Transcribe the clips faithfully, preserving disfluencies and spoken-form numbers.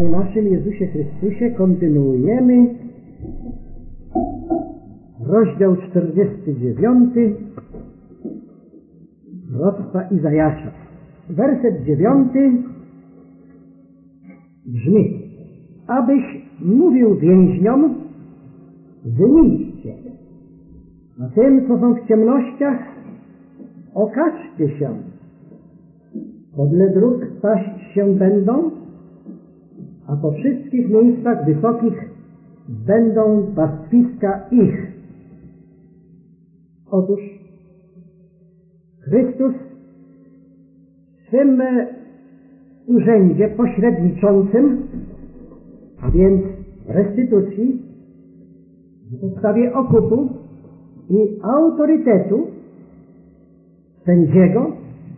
Panu naszym Jezusie Chrystusie kontynuujemy rozdział czterdziesty dziewiąty proroctwa Izajasza. Werset dziewiąty brzmi: abyś mówił więźniom, wyjdźcie, a tym, co są w ciemnościach, okażcie się. Podle dróg paść się będą, a po wszystkich miejscach wysokich będą pastwiska ich. Otóż Chrystus w swym urzędzie pośredniczącym, a więc restytucji, w podstawie okupu i autorytetu sędziego,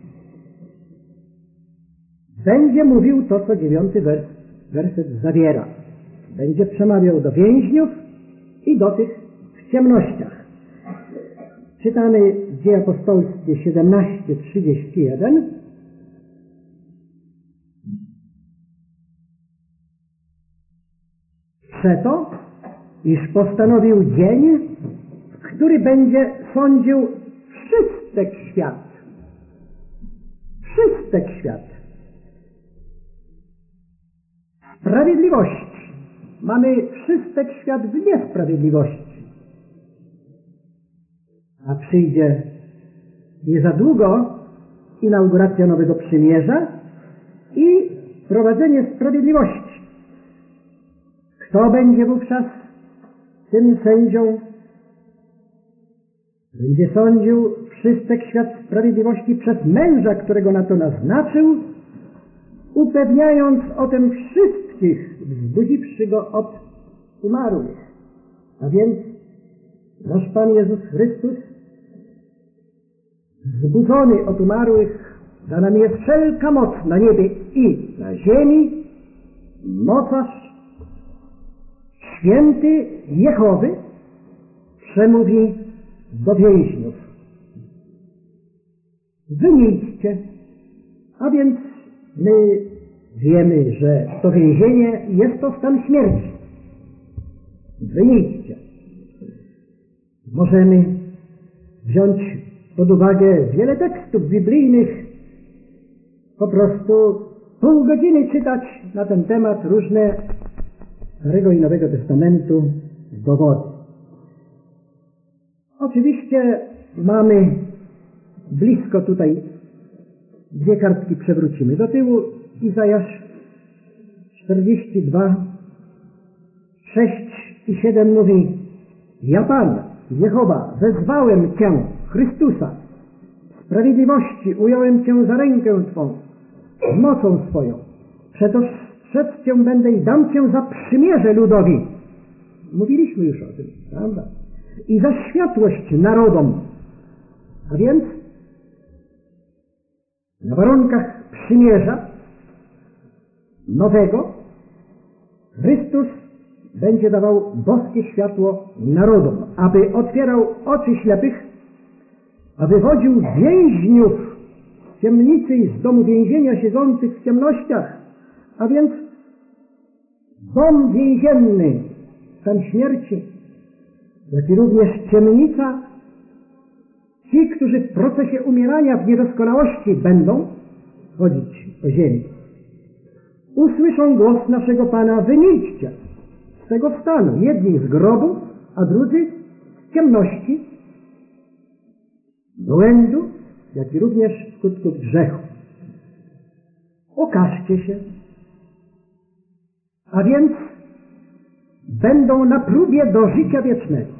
będzie mówił to, co dziewiąty wers, werset zawiera. Będzie przemawiał do więźniów i do tych w ciemnościach. Czytamy Dzieje Apostolskie siedemnaście trzydzieści jeden. Przeto, iż postanowił dzień, w który będzie sądził wszystek świat. Wszystek świat. Sprawiedliwości. Mamy wszystek świat w niesprawiedliwości. A przyjdzie nie za długo inauguracja nowego przymierza i wprowadzenie sprawiedliwości. Kto będzie wówczas tym sędzią? Będzie sądził wszystek świat sprawiedliwości przez męża, którego na to naznaczył, upewniając o tym wszystkich, wzbudziwszy go od umarłych. A więc nasz Pan Jezus Chrystus, wzbudzony od umarłych, za nami jest wszelka moc na niebie i na ziemi, mocarz, święty Jehowy, przemówi do więźniów: wyjdźcie. A więc my wiemy, że to więzienie jest to stan śmierci. Wyjdźcie. Możemy wziąć pod uwagę wiele tekstów biblijnych, po prostu pół godziny czytać na ten temat różne Starego i Nowego Testamentu dowody. Oczywiście mamy blisko tutaj, dwie kartki przewrócimy do tyłu, Izajasz czterdzieści dwa, sześć i siedem mówi: ja Pan, Jehowa, wezwałem Cię, Chrystusa, sprawiedliwości ująłem Cię za rękę Twą, mocą swoją, przetoż strzec Cię będę i dam Cię za przymierze ludowi. Mówiliśmy już o tym, prawda? I za światłość narodom. A więc na warunkach przymierza nowego Chrystus będzie dawał boskie światło narodom, aby otwierał oczy ślepych, a wywodził więźniów z ciemnicy i z domu więzienia siedzących w ciemnościach. A więc dom więzienny, stan śmierci, jak i również ciemnica, ci, którzy w procesie umierania w niedoskonałości będą chodzić po ziemi, usłyszą głos naszego Pana: wyjdźcie z tego stanu, jedni z grobu, a drudzy z ciemności, błędu, jak i również skutków grzechu. Okażcie się. A więc będą na próbie do życia wiecznego.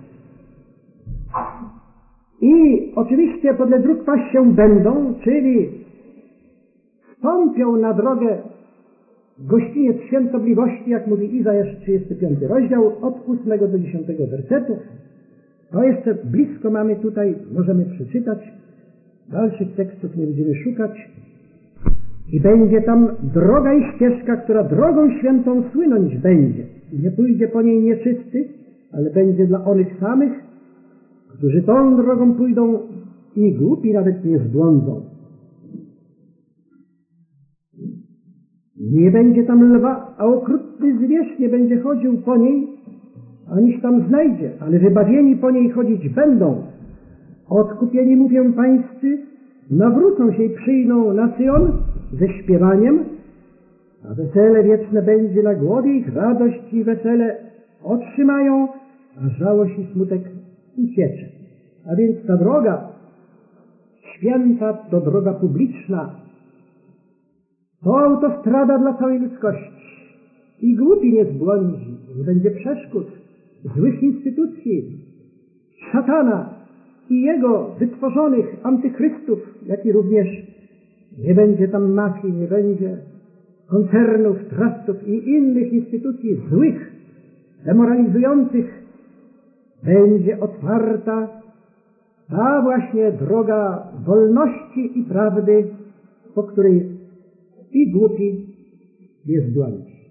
I oczywiście podle dróg paść się będą, czyli wstąpią na drogę gościniec świętobliwości, jak mówi Izajasz trzydziesty piąty rozdział, od ósmego do dziesiątego wersetu. To jeszcze blisko mamy tutaj, możemy przeczytać. Dalszych tekstów nie będziemy szukać. I będzie tam droga i ścieżka, która drogą świętą słynąć będzie. I nie pójdzie po niej nieczysty, ale będzie dla onych samych, którzy tą drogą pójdą i głupi nawet nie zbłądzą. Nie będzie tam lwa, a okrutny zwierz nie będzie chodził po niej, aniż tam znajdzie, ale wybawieni po niej chodzić będą. Odkupieni, mówię pańscy, nawrócą się i przyjdą na Syjon ze śpiewaniem, a wesele wieczne będzie na głowie ich, radość i wesele otrzymają, a żałość i smutek uciecze. A więc ta droga święta to droga publiczna, to autostrada dla całej ludzkości. I głupi nie zbłądzi, nie będzie przeszkód, złych instytucji, szatana i jego wytworzonych antychrystów, jak i również nie będzie tam mafii, nie będzie koncernów, trustów i innych instytucji złych, demoralizujących. Będzie otwarta ta właśnie droga wolności i prawdy, po której i głupi nie zbłądzi.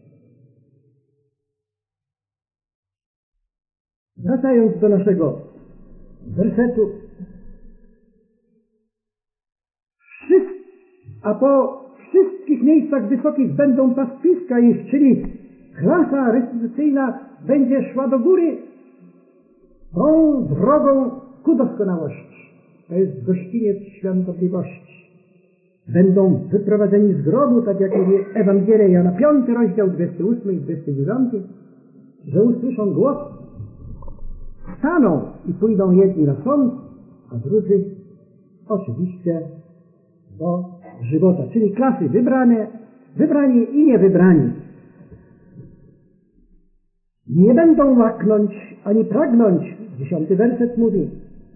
Wracając do naszego wersetu, Wszyscy, a po wszystkich miejscach wysokich będą pastwiska ich, czyli klasa restytucyjna będzie szła do góry tą drogą ku doskonałości. To jest gościniec świątobliwości. Będą wyprowadzeni z grobu, tak jak mówi Ewangelia Jana, piąty rozdział, dwudziesty ósmy i dwudziesty dziewiąty, że usłyszą głos, staną i pójdą jedni na sąd, a drudzy oczywiście do żywota, czyli klasy wybrane, wybrani i niewybrani. Nie będą łaknąć ani pragnąć, dziesiąty werset mówi,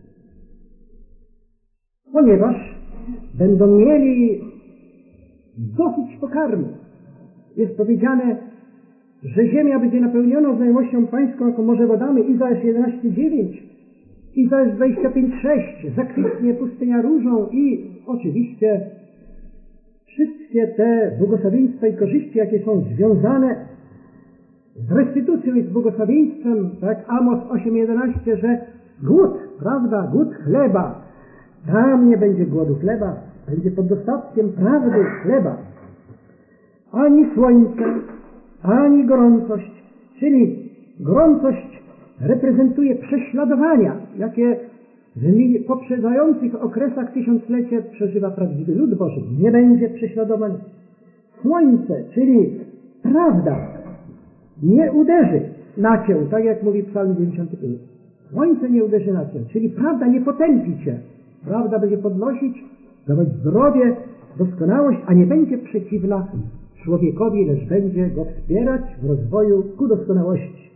ponieważ będą mieli dosyć pokarmu. Jest powiedziane, że ziemia będzie napełniona znajomością pańską jako morze wodami, Izajasz jedenaście dziewięć, Izajasz dwadzieścia pięć sześć, zakwitnie pustynia różą i oczywiście wszystkie te błogosławieństwa i korzyści, jakie są związane z restytucją i z błogosławieństwem, tak Amos osiem jedenaście, że głód, prawda, głód chleba, tam nie będzie głodu chleba, będzie pod dostatkiem prawdy chleba. Ani słońce, ani gorącość, czyli gorącość reprezentuje prześladowania, jakie w poprzedzających okresach tysiąclecie przeżywa prawdziwy lud Boży. Nie będzie prześladowań. Słońce, czyli prawda, nie uderzy na cię, tak jak mówi Psalm dziewięćdziesiąty piąty. Słońce nie uderzy na cię, czyli prawda nie potępi cię. Prawda będzie podnosić, dawać zdrowie, doskonałość, a nie będzie przeciwna człowiekowi, lecz będzie go wspierać w rozwoju ku doskonałości.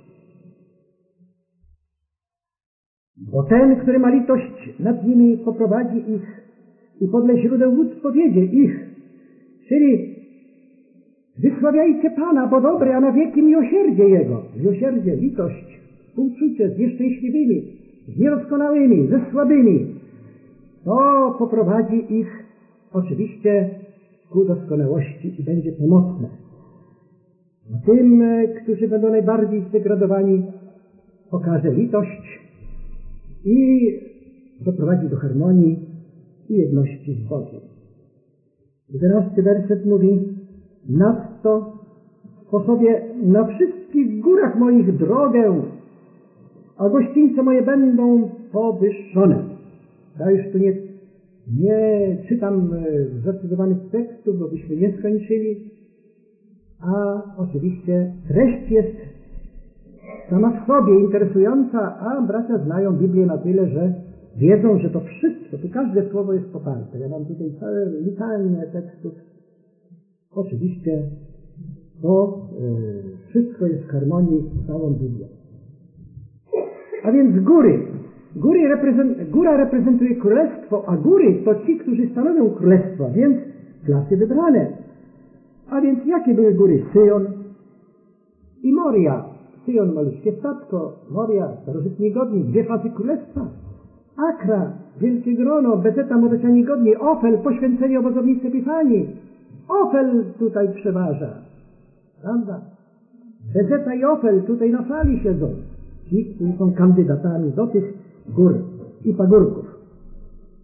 Bo ten, który ma litość nad nimi, poprowadzi ich i podle źródeł wód powiedzie ich. Czyli wysławiajcie Pana, bo dobry, a na wieki miłosierdzie Jego. Miłosierdzie, litość, współczucie z nieszczęśliwymi, z niedoskonałymi, ze słabymi. To poprowadzi ich oczywiście ku doskonałości i będzie pomocne. A tym, którzy będą najbardziej zdegradowani, pokaże litość i doprowadzi do harmonii i jedności z Bogiem. jedenasty werset mówi, nadto sposobie na wszystkich górach moich drogę, a gościńce moje będą powyższone. Ja już tu nie, nie czytam zdecydowanych tekstów, bo byśmy nie skończyli, a oczywiście treść jest sama w sobie interesująca, a bracia znają Biblię na tyle, że wiedzą, że to wszystko, tu każde słowo jest poparte. Ja mam tutaj całe litalnie tekstów. Oczywiście to yy, wszystko jest w harmonii z całą Biblią. A więc góry. Góry reprezent, góra reprezentuje królestwo, a góry to ci, którzy stanowią królestwo, więc klasy wybrane. A więc jakie były góry? Syjon i Moria. Syjon, malutkie statko, Moria, starożytni godni, dwie fazy królestwa. Akra, wielkie grono, Bezeta, młodociani godni, Ofel, poświęcenie obozownicy Epifanii. Ofel tutaj przeważa, prawda? Bezeta i Ofel tutaj na sali siedzą. Ci, którzy są kandydatami do tych gór i pagórków.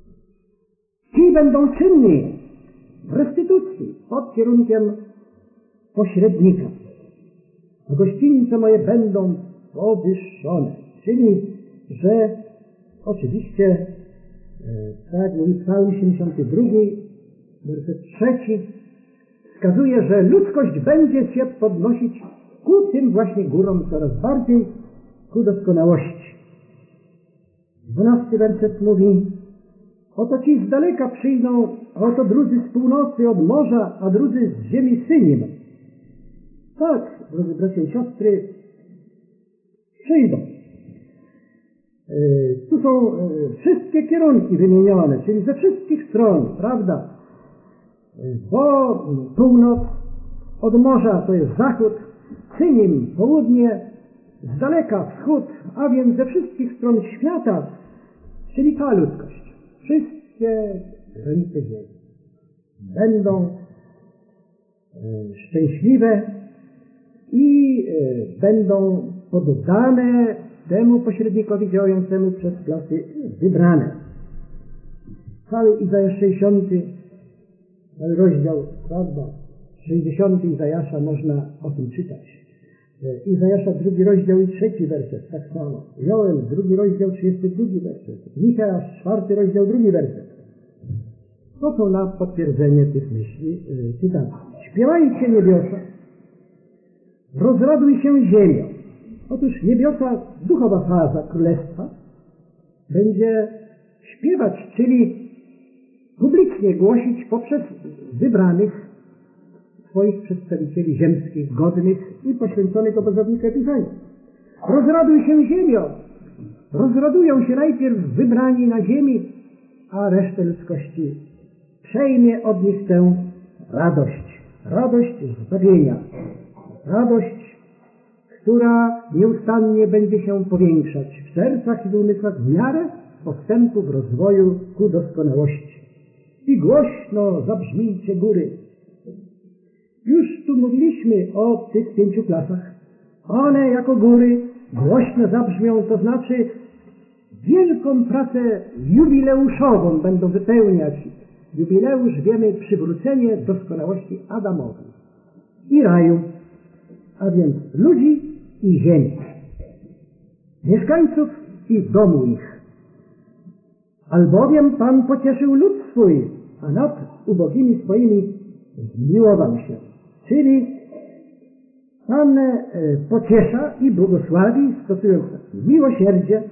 Ci będą czynni w restytucji pod kierunkiem pośrednika. A gościńce moje będą powyższone. Czyli, że oczywiście, tak mówi Psalm siedemdziesiąty drugi, werset trzeci, wskazuje, że ludzkość będzie się podnosić ku tym właśnie górom coraz bardziej, ku doskonałości. Dwunasty werset mówi: oto ci z daleka przyjdą, a oto drudzy z północy od morza, a drudzy z ziemi Synim. Tak, drodzy bracia i siostry, przyjdą. Tu są wszystkie kierunki wymienione, czyli ze wszystkich stron, prawda? Bo północ, od morza to jest zachód, Synim południe, z daleka wschód, a więc ze wszystkich stron świata, czyli cała ludzkość. Wszystkie granice ziemi będą szczęśliwe i będą poddane temu pośrednikowi działającemu przez klasy wybrane. Cały Izajasz sześćdziesiąty rozdział, prawda, sześćdziesiąty Izajasza można o tym czytać. Izajasza drugi rozdział i trzeci werset, tak samo. Joel drugi rozdział, trzydziesty drugi werset. Micheasz czwarty rozdział, drugi werset. To są na potwierdzenie tych myśli cytaty. Śpiewajcie niebiosa, rozraduj się ziemio. Otóż niebiosa, duchowa faza królestwa, będzie śpiewać, czyli publicznie głosić poprzez wybranych swoich przedstawicieli ziemskich, godnych i poświęconych obozownika Epifanii. Rozraduj się ziemio. Rozradują się najpierw wybrani na ziemi, a resztę ludzkości przejmie od nich tę radość. Radość zbawienia. Radość, która nieustannie będzie się powiększać w sercach i w umysłach w miarę postępów rozwoju ku doskonałości. I głośno zabrzmijcie góry. Już tu mówiliśmy o tych pięciu klasach. One jako góry głośno zabrzmią, to znaczy wielką pracę jubileuszową będą wypełniać. Jubileusz, wiemy, przywrócenie doskonałości Adamowi i raju, a więc ludzi i ziemi, mieszkańców i domu ich. Albowiem Pan pocieszył lud swój, a nad ubogimi swoimi zmiłował się. Czyli Pan pociesza i błogosławi, stosując miłosierdzie,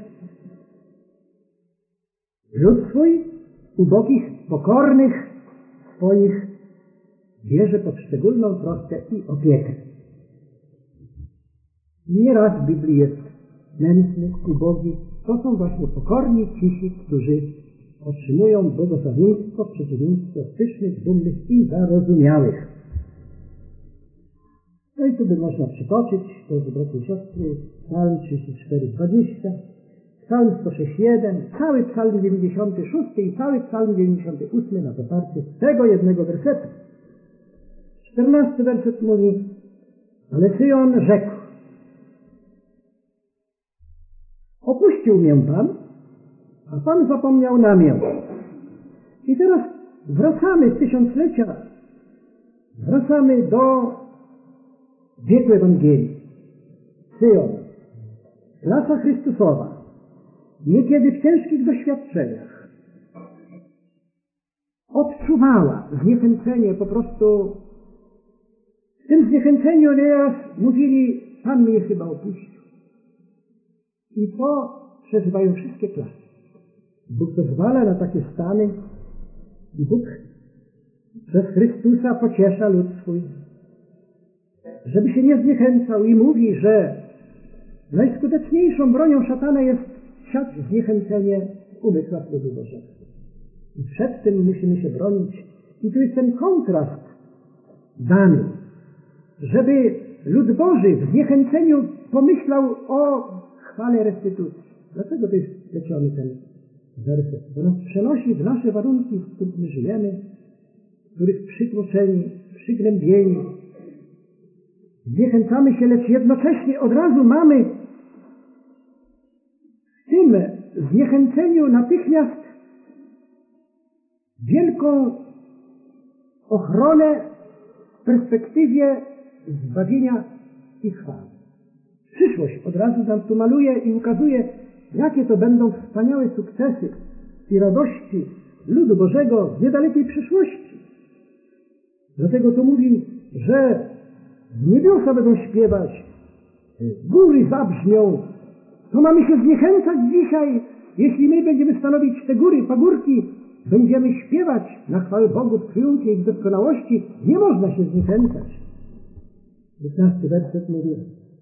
lud swój, ubogich, pokornych swoich bierze pod szczególną troskę i opiekę. Nieraz w Biblii jest nędzny, ubogi. To są właśnie pokorni, cisi, którzy otrzymują błogosławieństwo w przeciwieństwie do pysznych, dumnych i zarozumiałych. No i tu by można przytoczyć, drodzy bracia i siostry, Psalm trzydzieści cztery, dwadzieścia, Psalm sto sześć, jeden, cały Psalm dziewięćdziesiąty szósty i cały Psalm dziewięćdziesiąty ósmy na poparcie tego jednego wersetu. czternasty werset mówi: ale Syjon rzekł: opuścił mnie Pan, a Pan zapomniał na mnie. I teraz wracamy z tysiąclecia, wracamy do wieku Ewangelii. Syjon, klasa Chrystusowa, niekiedy w ciężkich doświadczeniach, odczuwała zniechęcenie, po prostu w tym zniechęceniu nieraz mówili: Pan mnie chyba opuścił. I to przeżywają wszystkie klasy. Bóg pozwala na takie stany i Bóg przez Chrystusa pociesza lud swój, żeby się nie zniechęcał, i mówi, że najskuteczniejszą bronią szatana jest siać zniechęcenie w umysłach ludu Bożego. I przed tym musimy się bronić. I tu jest ten kontrast dany, żeby lud Boży w zniechęceniu pomyślał o chwale restytucji. Dlaczego to jest pleciony ten werset? Bo nas przenosi w nasze warunki, w których my żyjemy, w których przytłoczeni, przygnębieni, zniechęcamy się, lecz jednocześnie od razu mamy w tym zniechęceniu natychmiast wielką ochronę w perspektywie zbawienia i chwały. Przyszłość od razu nam tu maluje i ukazuje, jakie to będą wspaniałe sukcesy i radości ludu Bożego w niedalekiej przyszłości. Dlatego to mówi, że niebiosa będą śpiewać, góry zabrzmią. To mamy się zniechęcać dzisiaj, jeśli my będziemy stanowić te góry, pagórki, będziemy śpiewać na chwałę Bogu w triumfie i w doskonałości. Nie można się zniechęcać. piętnasty werset mówi: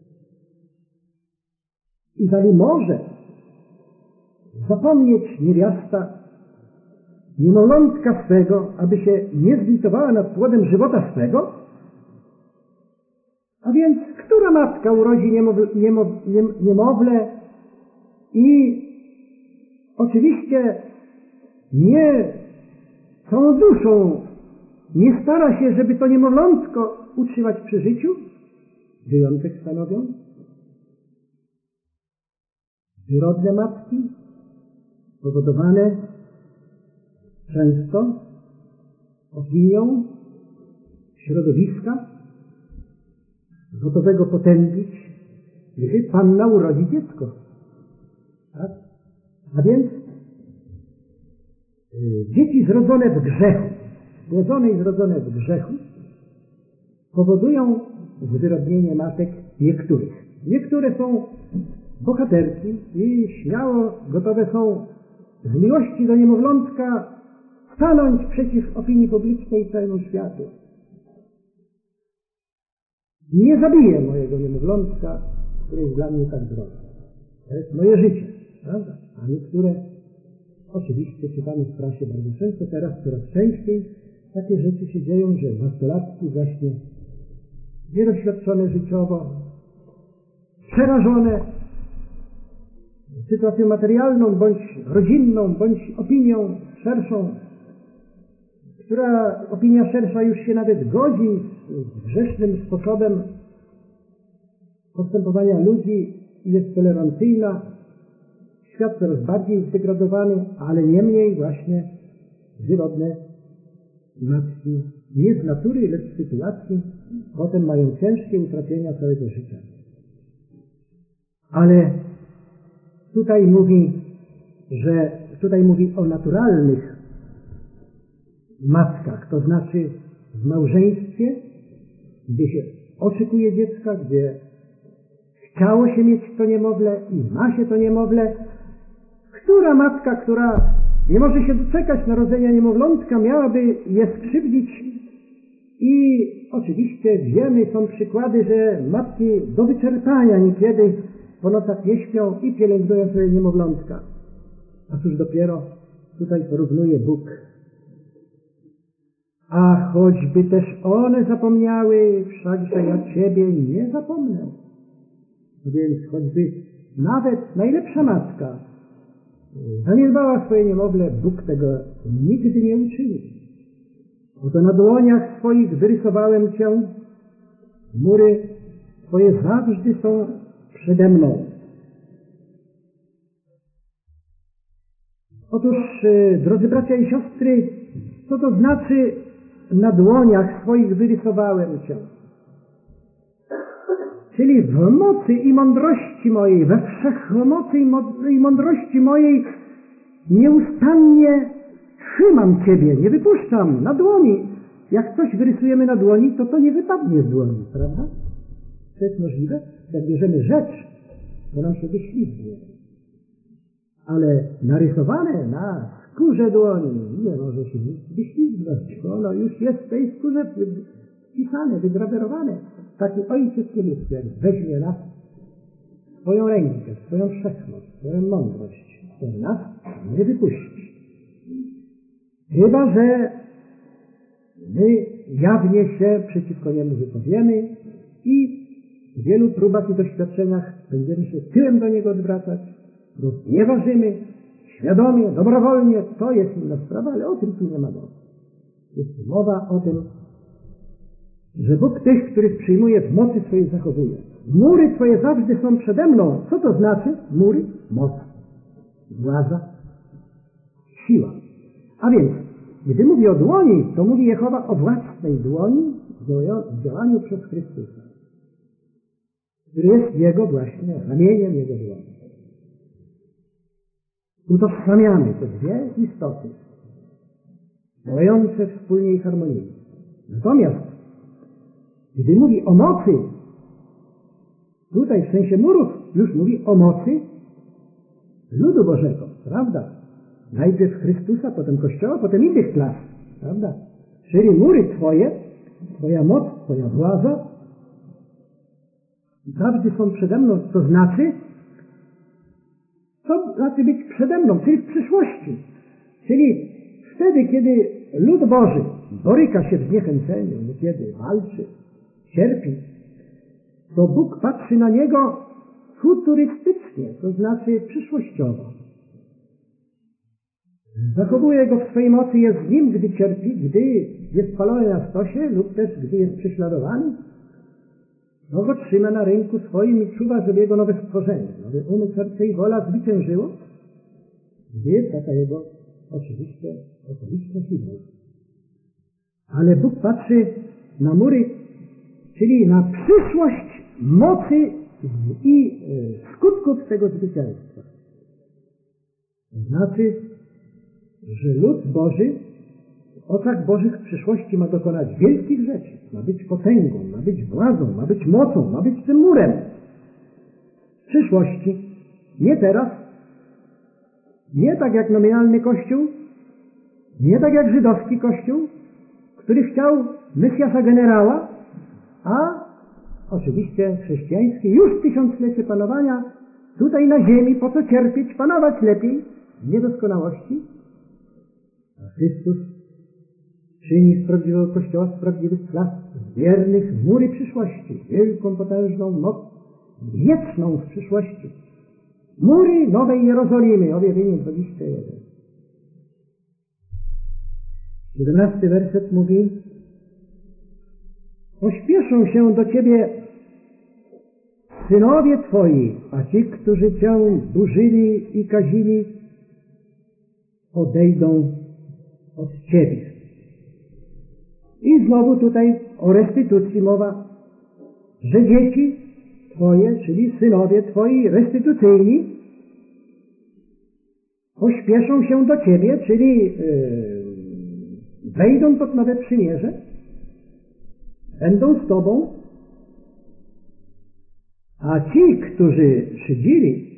i dali może zapomnieć niewiasta niemowlątka swego, aby się nie zlitowała nad płodem żywota swego? A więc, która matka urodzi niemowlę, niemowlę i oczywiście nie całą duszą nie stara się, żeby to niemowlątko utrzymać przy życiu? Wyjątek stanowią wyrodne matki, powodowane często opinią środowiska gotowego potępić, gdy panna urodzi dziecko. Tak? A więc y, dzieci zrodzone w grzechu, spłodzone i zrodzone w grzechu, powodują zwyrodnienie matek niektórych. Niektóre są bohaterki i śmiało gotowe są z miłości do niemowlątka stanąć przeciw opinii publicznej i całemu światu. Nie zabiję mojego niemowlątka, które jest dla mnie tak drogie. To jest moje życie, prawda? A niektóre, oczywiście czytamy w prasie bardzo często, teraz coraz częściej, takie rzeczy się dzieją, że nastolatki właśnie niedoświadczone życiowo, przerażone sytuacją materialną, bądź rodzinną, bądź opinią szerszą, która opinia szersza już się nawet godzi z grzesznym sposobem postępowania ludzi, jest tolerancyjna, świat coraz bardziej zdegradowany, ale niemniej właśnie wyrodne matki nie z natury, lecz z sytuacji potem mają ciężkie utrapienia całego życia. Ale tutaj mówi, że tutaj mówi o naturalnych matkach, to znaczy w małżeństwie, gdzie się oczekuje dziecka, gdzie chciało się mieć to niemowlę i ma się to niemowlę. Która matka, która nie może się doczekać narodzenia niemowlątka, miałaby je skrzywdzić? I oczywiście wiemy, są przykłady, że matki do wyczerpania niekiedy po nocach nie śpią i pielęgnują swoje niemowlątka. A cóż dopiero tutaj porównuje Bóg. A choćby też one zapomniały, wszakże ja Ciebie nie zapomnę. Więc choćby nawet najlepsza matka zaniedbała swoje niemowlę, Bóg tego nigdy nie uczyni. Oto na dłoniach swoich wyrysowałem Cię, mury Twoje zawsze są przede mną. Otóż, drodzy bracia i siostry, co to znaczy na dłoniach swoich wyrysowałem Cię? Czyli w mocy i mądrości mojej, we wszechmocy i mądrości mojej nieustannie trzymam Ciebie, nie wypuszczam na dłoni. Jak coś wyrysujemy na dłoni, to to nie wypadnie z dłoni, prawda? To jest możliwe? Jak bierzemy rzecz, to nam się wyślizgnie. Ale narysowane na skórze dłoni nie może się nic wyślizgnąć, bo ono już jest w tej skórze wpisane, wygrawerowane. Taki Ojciec Niebieski, jak weźmie nas swoją rękę, swoją wszechmoc, swoją mądrość, to nas nie wypuści. Chyba że my jawnie się przeciwko niemu wypowiemy i w wielu próbach i doświadczeniach będziemy się tyłem do niego odwracać, lub nie ważymy, świadomie, dobrowolnie, to jest inna sprawa, ale o tym tu nie ma mowy. Jest mowa o tym, że Bóg tych, których przyjmuje, w mocy swojej zachowuje. Mury Twoje zawsze są przede mną. Co to znaczy? Mury? Moc, władza, siła. A więc, gdy mówi o dłoni, to mówi Jehowa o własnej dłoni w działaniu przez Chrystusa. który jest Jego właśnie ramieniem, Jego dłoni. Utożsamiamy te dwie istoty, działające wspólnie i harmonijnie. Natomiast, gdy mówi o mocy, tutaj w sensie murów już mówi o mocy ludu Bożego, prawda? Najpierw Chrystusa, potem Kościoła, potem innych klas, prawda? Czyli mury Twoje, Twoja moc, Twoja władza, zawsze są przede mną, to znaczy, to znaczy być przede mną, czyli w przyszłości. Czyli wtedy, kiedy lud Boży boryka się w zniechęceniu, niekiedy walczy, cierpi, to Bóg patrzy na niego futurystycznie, to znaczy przyszłościowo. Zachowuje go w swojej mocy, jest z nim, gdy cierpi, gdy jest palony na stosie lub też gdy jest prześladowany. No go trzyma na ręku swoim i czuwa, żeby jego nowe stworzenie, nowy umysł, serce i wola zwyciężyło, gdy jest taka jego oczywiście okoliczność i Bóg. Ale Bóg patrzy na mury, czyli na przyszłość mocy i skutków tego zwycięstwa. To znaczy, że lud Boży w oczach Bożych w przyszłości ma dokonać wielkich rzeczy. Ma być potęgą, ma być władzą, ma być mocą, ma być tym murem. W przyszłości, nie teraz, nie tak jak nominalny Kościół, nie tak jak żydowski Kościół, który chciał Mesjasza generała, a oczywiście chrześcijański już tysiąclecie panowania tutaj na ziemi, po co cierpieć, panować lepiej w niedoskonałości. A Chrystus czyni z prawdziwego Kościoła, z prawdziwych klas, z wiernych mury przyszłości, wielką, potężną moc, wieczną w przyszłości. Mury Nowej Jerozolimy, objawienie dwadzieścia jeden. siedemnasty werset mówi: pośpieszą się do Ciebie synowie Twoi, a ci, którzy Cię burzyli i kazili, odejdą od Ciebie. I znowu tutaj o restytucji mowa, że dzieci Twoje, czyli synowie Twoi restytucyjni, pośpieszą się do Ciebie, czyli yy, wejdą pod nowe przymierze, będą z Tobą, a ci, którzy szydzili,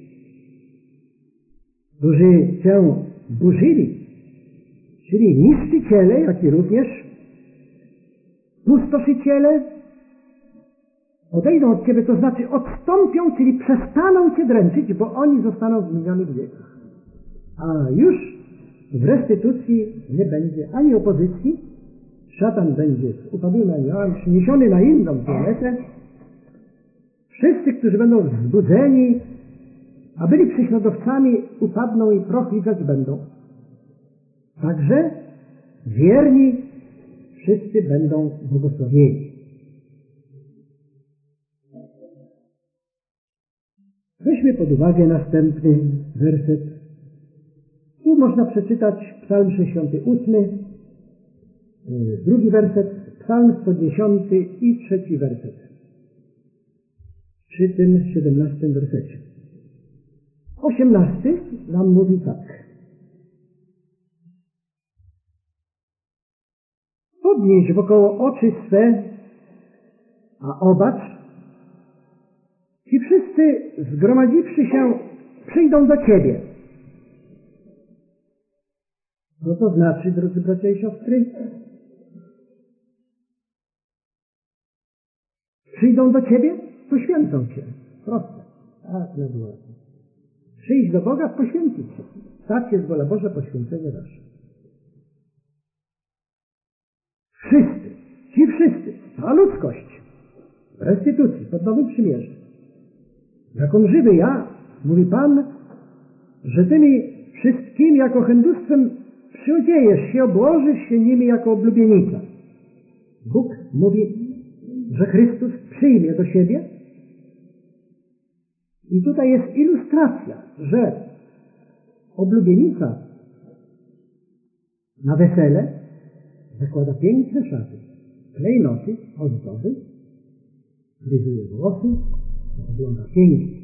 którzy Cię burzyli, czyli niszczyciele, jak i również pustoszyciele, odejdą od Ciebie, to znaczy odstąpią, czyli przestaną Cię dręczyć, bo oni zostaną w minionych wiekach. A już w restytucji nie będzie ani opozycji, szatan będzie z upadłymi aniołami przeniesiony na inną planetę. Wszyscy, którzy będą wzbudzeni, a byli prześladowcami, upadną i proch lizać będą. Także wierni wszyscy będą błogosławieni. Weźmy pod uwagę następny werset. Tu można przeczytać Psalm sześćdziesiąty ósmy, drugi werset, Psalm sto dziesiąty i trzeci werset. Przy tym siedemnastym wersecie. osiemnasty nam mówi tak. Podnieś wokoło oczy swe, a obacz, ci wszyscy zgromadziwszy się przyjdą do Ciebie. Co to znaczy, drodzy bracia i siostry? Przyjdą do Ciebie, poświęcą Cię. Proste. Tak, na dole. Przyjść do Boga, poświęcić się. Tak jest wola Boża, poświęcenie Wasze. Wszyscy, ci wszyscy, cała ludzkość w restytucji, pod nowym przymierzem. Jak on żywy ja, mówi Pan, że tymi wszystkimi jako chędustwem przyodziejesz się, obłożysz się nimi jako oblubienica. Bóg mówi, że Chrystus przyjmie do siebie. I tutaj jest ilustracja, że oblubienica na wesele zakłada piękne szaty, klejnoty, ozdoby, fryzuje włosy, wygląda pięknie.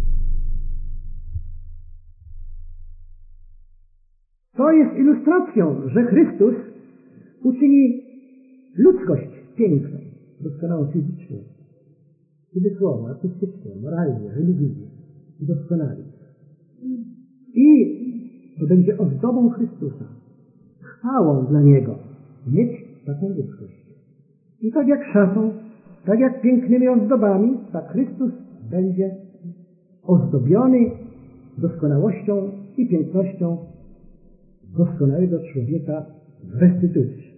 To jest ilustracją, że Chrystus uczyni ludzkość piękną, doskonałą fizycznie, umysłowo, artystycznie, moralnie, religijnie, doskonale. I to będzie ozdobą Chrystusa, chwałą dla Niego mieć taką ludzkość. I tak jak szatą, tak jak pięknymi ozdobami, tak Chrystus będzie ozdobiony doskonałością i pięknością doskonałego człowieka w restytucji.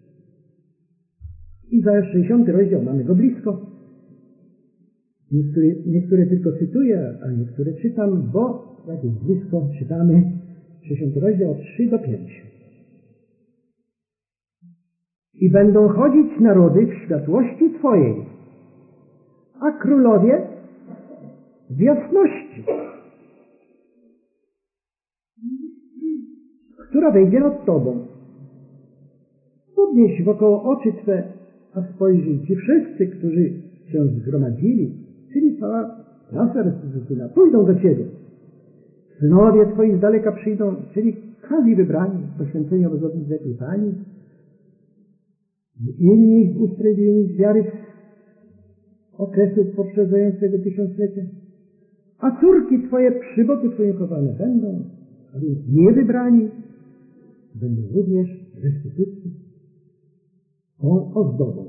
I za sześćdziesiąty rozdział mamy go blisko. Niektóre, niektóre tylko cytuję, a niektóre czytam, bo jak jest blisko, czytamy sześćdziesiąty rozdział od trzy do pięciu. I będą chodzić narody w światłości Twojej, a królowie w jasności, która wejdzie nad Tobą. Podnieś wokoło oczy Twe, a spojrzyj ci wszyscy, którzy się zgromadzili, czyli cała klasa restytucyjna, pójdą do Ciebie. Synowie Twoi z daleka przyjdą, czyli każdy wybrani, poświęceni obozowni Pani, inni usprawiedliwieni z wiary w okresu poprzedzającego tysiąclecia. A córki Twoje przy boku Twoim chowane będą, a więc niewybrani będą również w restytucji tą ozdobą.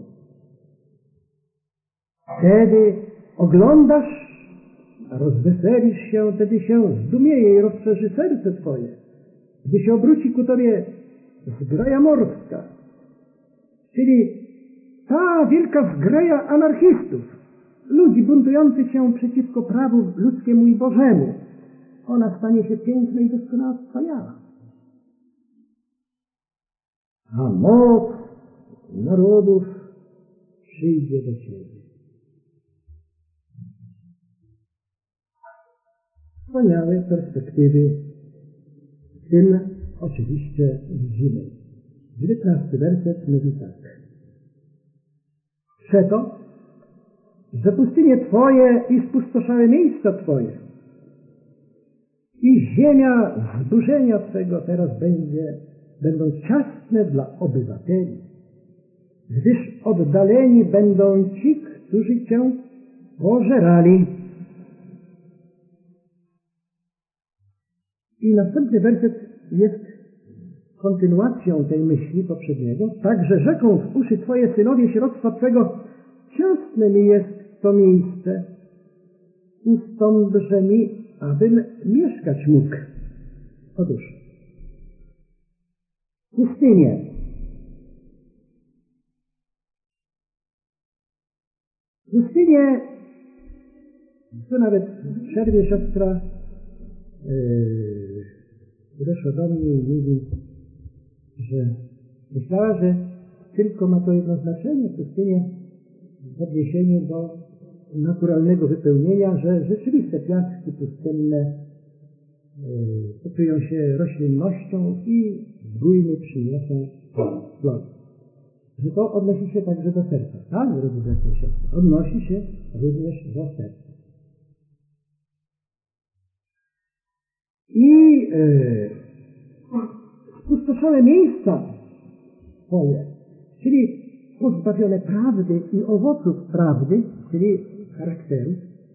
Wtedy oglądasz, a rozweselisz się, wtedy się zdumieje i rozszerzy serce Twoje, gdy się obróci ku Tobie zgraja morska, czyli ta wielka zgraja anarchistów, ludzi buntujących się przeciwko prawu ludzkiemu i Bożemu. Ona stanie się piękna i doskonała, wspaniała. A moc narodów przyjdzie do Ciebie. Wspaniałe perspektywy, w tym oczywiście widzimy. dziewiętnasty werset mówi tak. Przeto, że pustynie Twoje i spustoszałe miejsca Twoje i ziemia zburzenia Twego teraz będzie, będą ciasne dla obywateli, gdyż oddaleni będą ci, którzy Cię pożerali. I następny werset jest kontynuacją tej myśli poprzedniego. Także rzeką w uszy Twoje, synowie sieroctwa Twego, ciasne mi jest to miejsce, ustąpże mi, abym mieszkać mógł. Otóż pustynię, pustynię, tu nawet w przerwie siostra yy, podeszła do mnie i mówi, że myślała, że tylko ma to jedno znaczenie, pustynię w odniesieniu do naturalnego wypełnienia, że rzeczywiste piaski pustynne yy, pokryją się roślinnością i bujny przyniosą plon. Że to odnosi się także do serca. Tak, drodzy bracia i siostry, odnosi się również do serca. I yy, spustoszone miejsca Twoje, czyli pozbawione prawdy i owoców prawdy, czyli charakteru,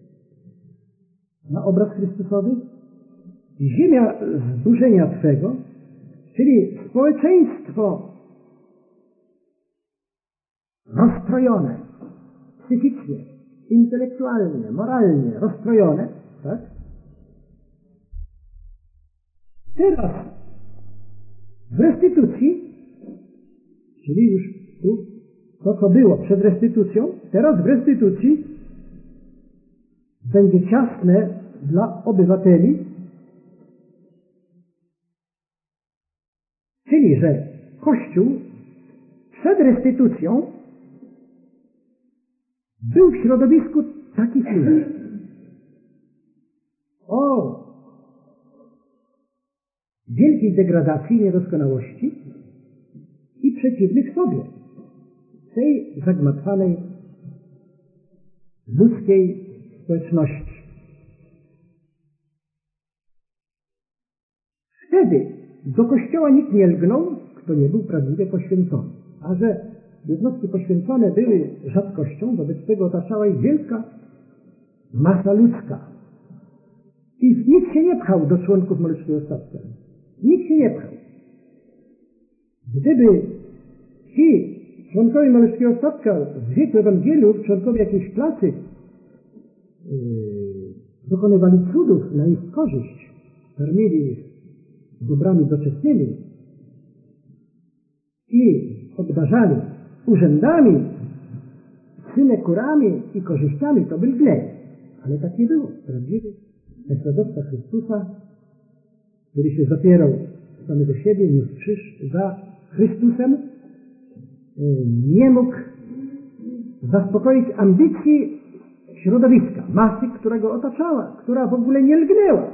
na obraz Chrystusowy, ziemia zburzenia Twego, czyli społeczeństwo rozstrojone, psychicznie, intelektualnie, moralnie rozstrojone, tak? Teraz w restytucji, czyli już tu, to co było przed restytucją, teraz w restytucji będzie ciasne dla obywateli, czyli że Kościół przed restytucją był w środowisku takich ludzi. O wielkiej degradacji i niedoskonałości i przeciwnych sobie, tej zagmatwanej ludzkiej społeczności. Wtedy do kościoła nikt nie lgnął, kto nie był prawdziwie poświęcony. A że jednostki poświęcone były rzadkością, wobec tego otaczała ich wielka masa ludzka. I nikt się nie pchał do członków Malutkiego Statka. Nikt się nie pchał. Gdyby ci członkowie Malutkiego Statka w wieku Ewangeliów, członkowie jakiejś klasy yy, dokonywali cudów na ich korzyść, karmili ich dobrami doczesnymi i obdarzali urzędami, synekurami i korzyściami, to by lgnęli. Ale tak nie było. Prawdziwy naśladowca Chrystusa, który się zapierał samego siebie, niósł krzyż za Chrystusem, nie mógł zaspokoić ambicji środowiska, masy, która go otaczała, która w ogóle nie lgnęła.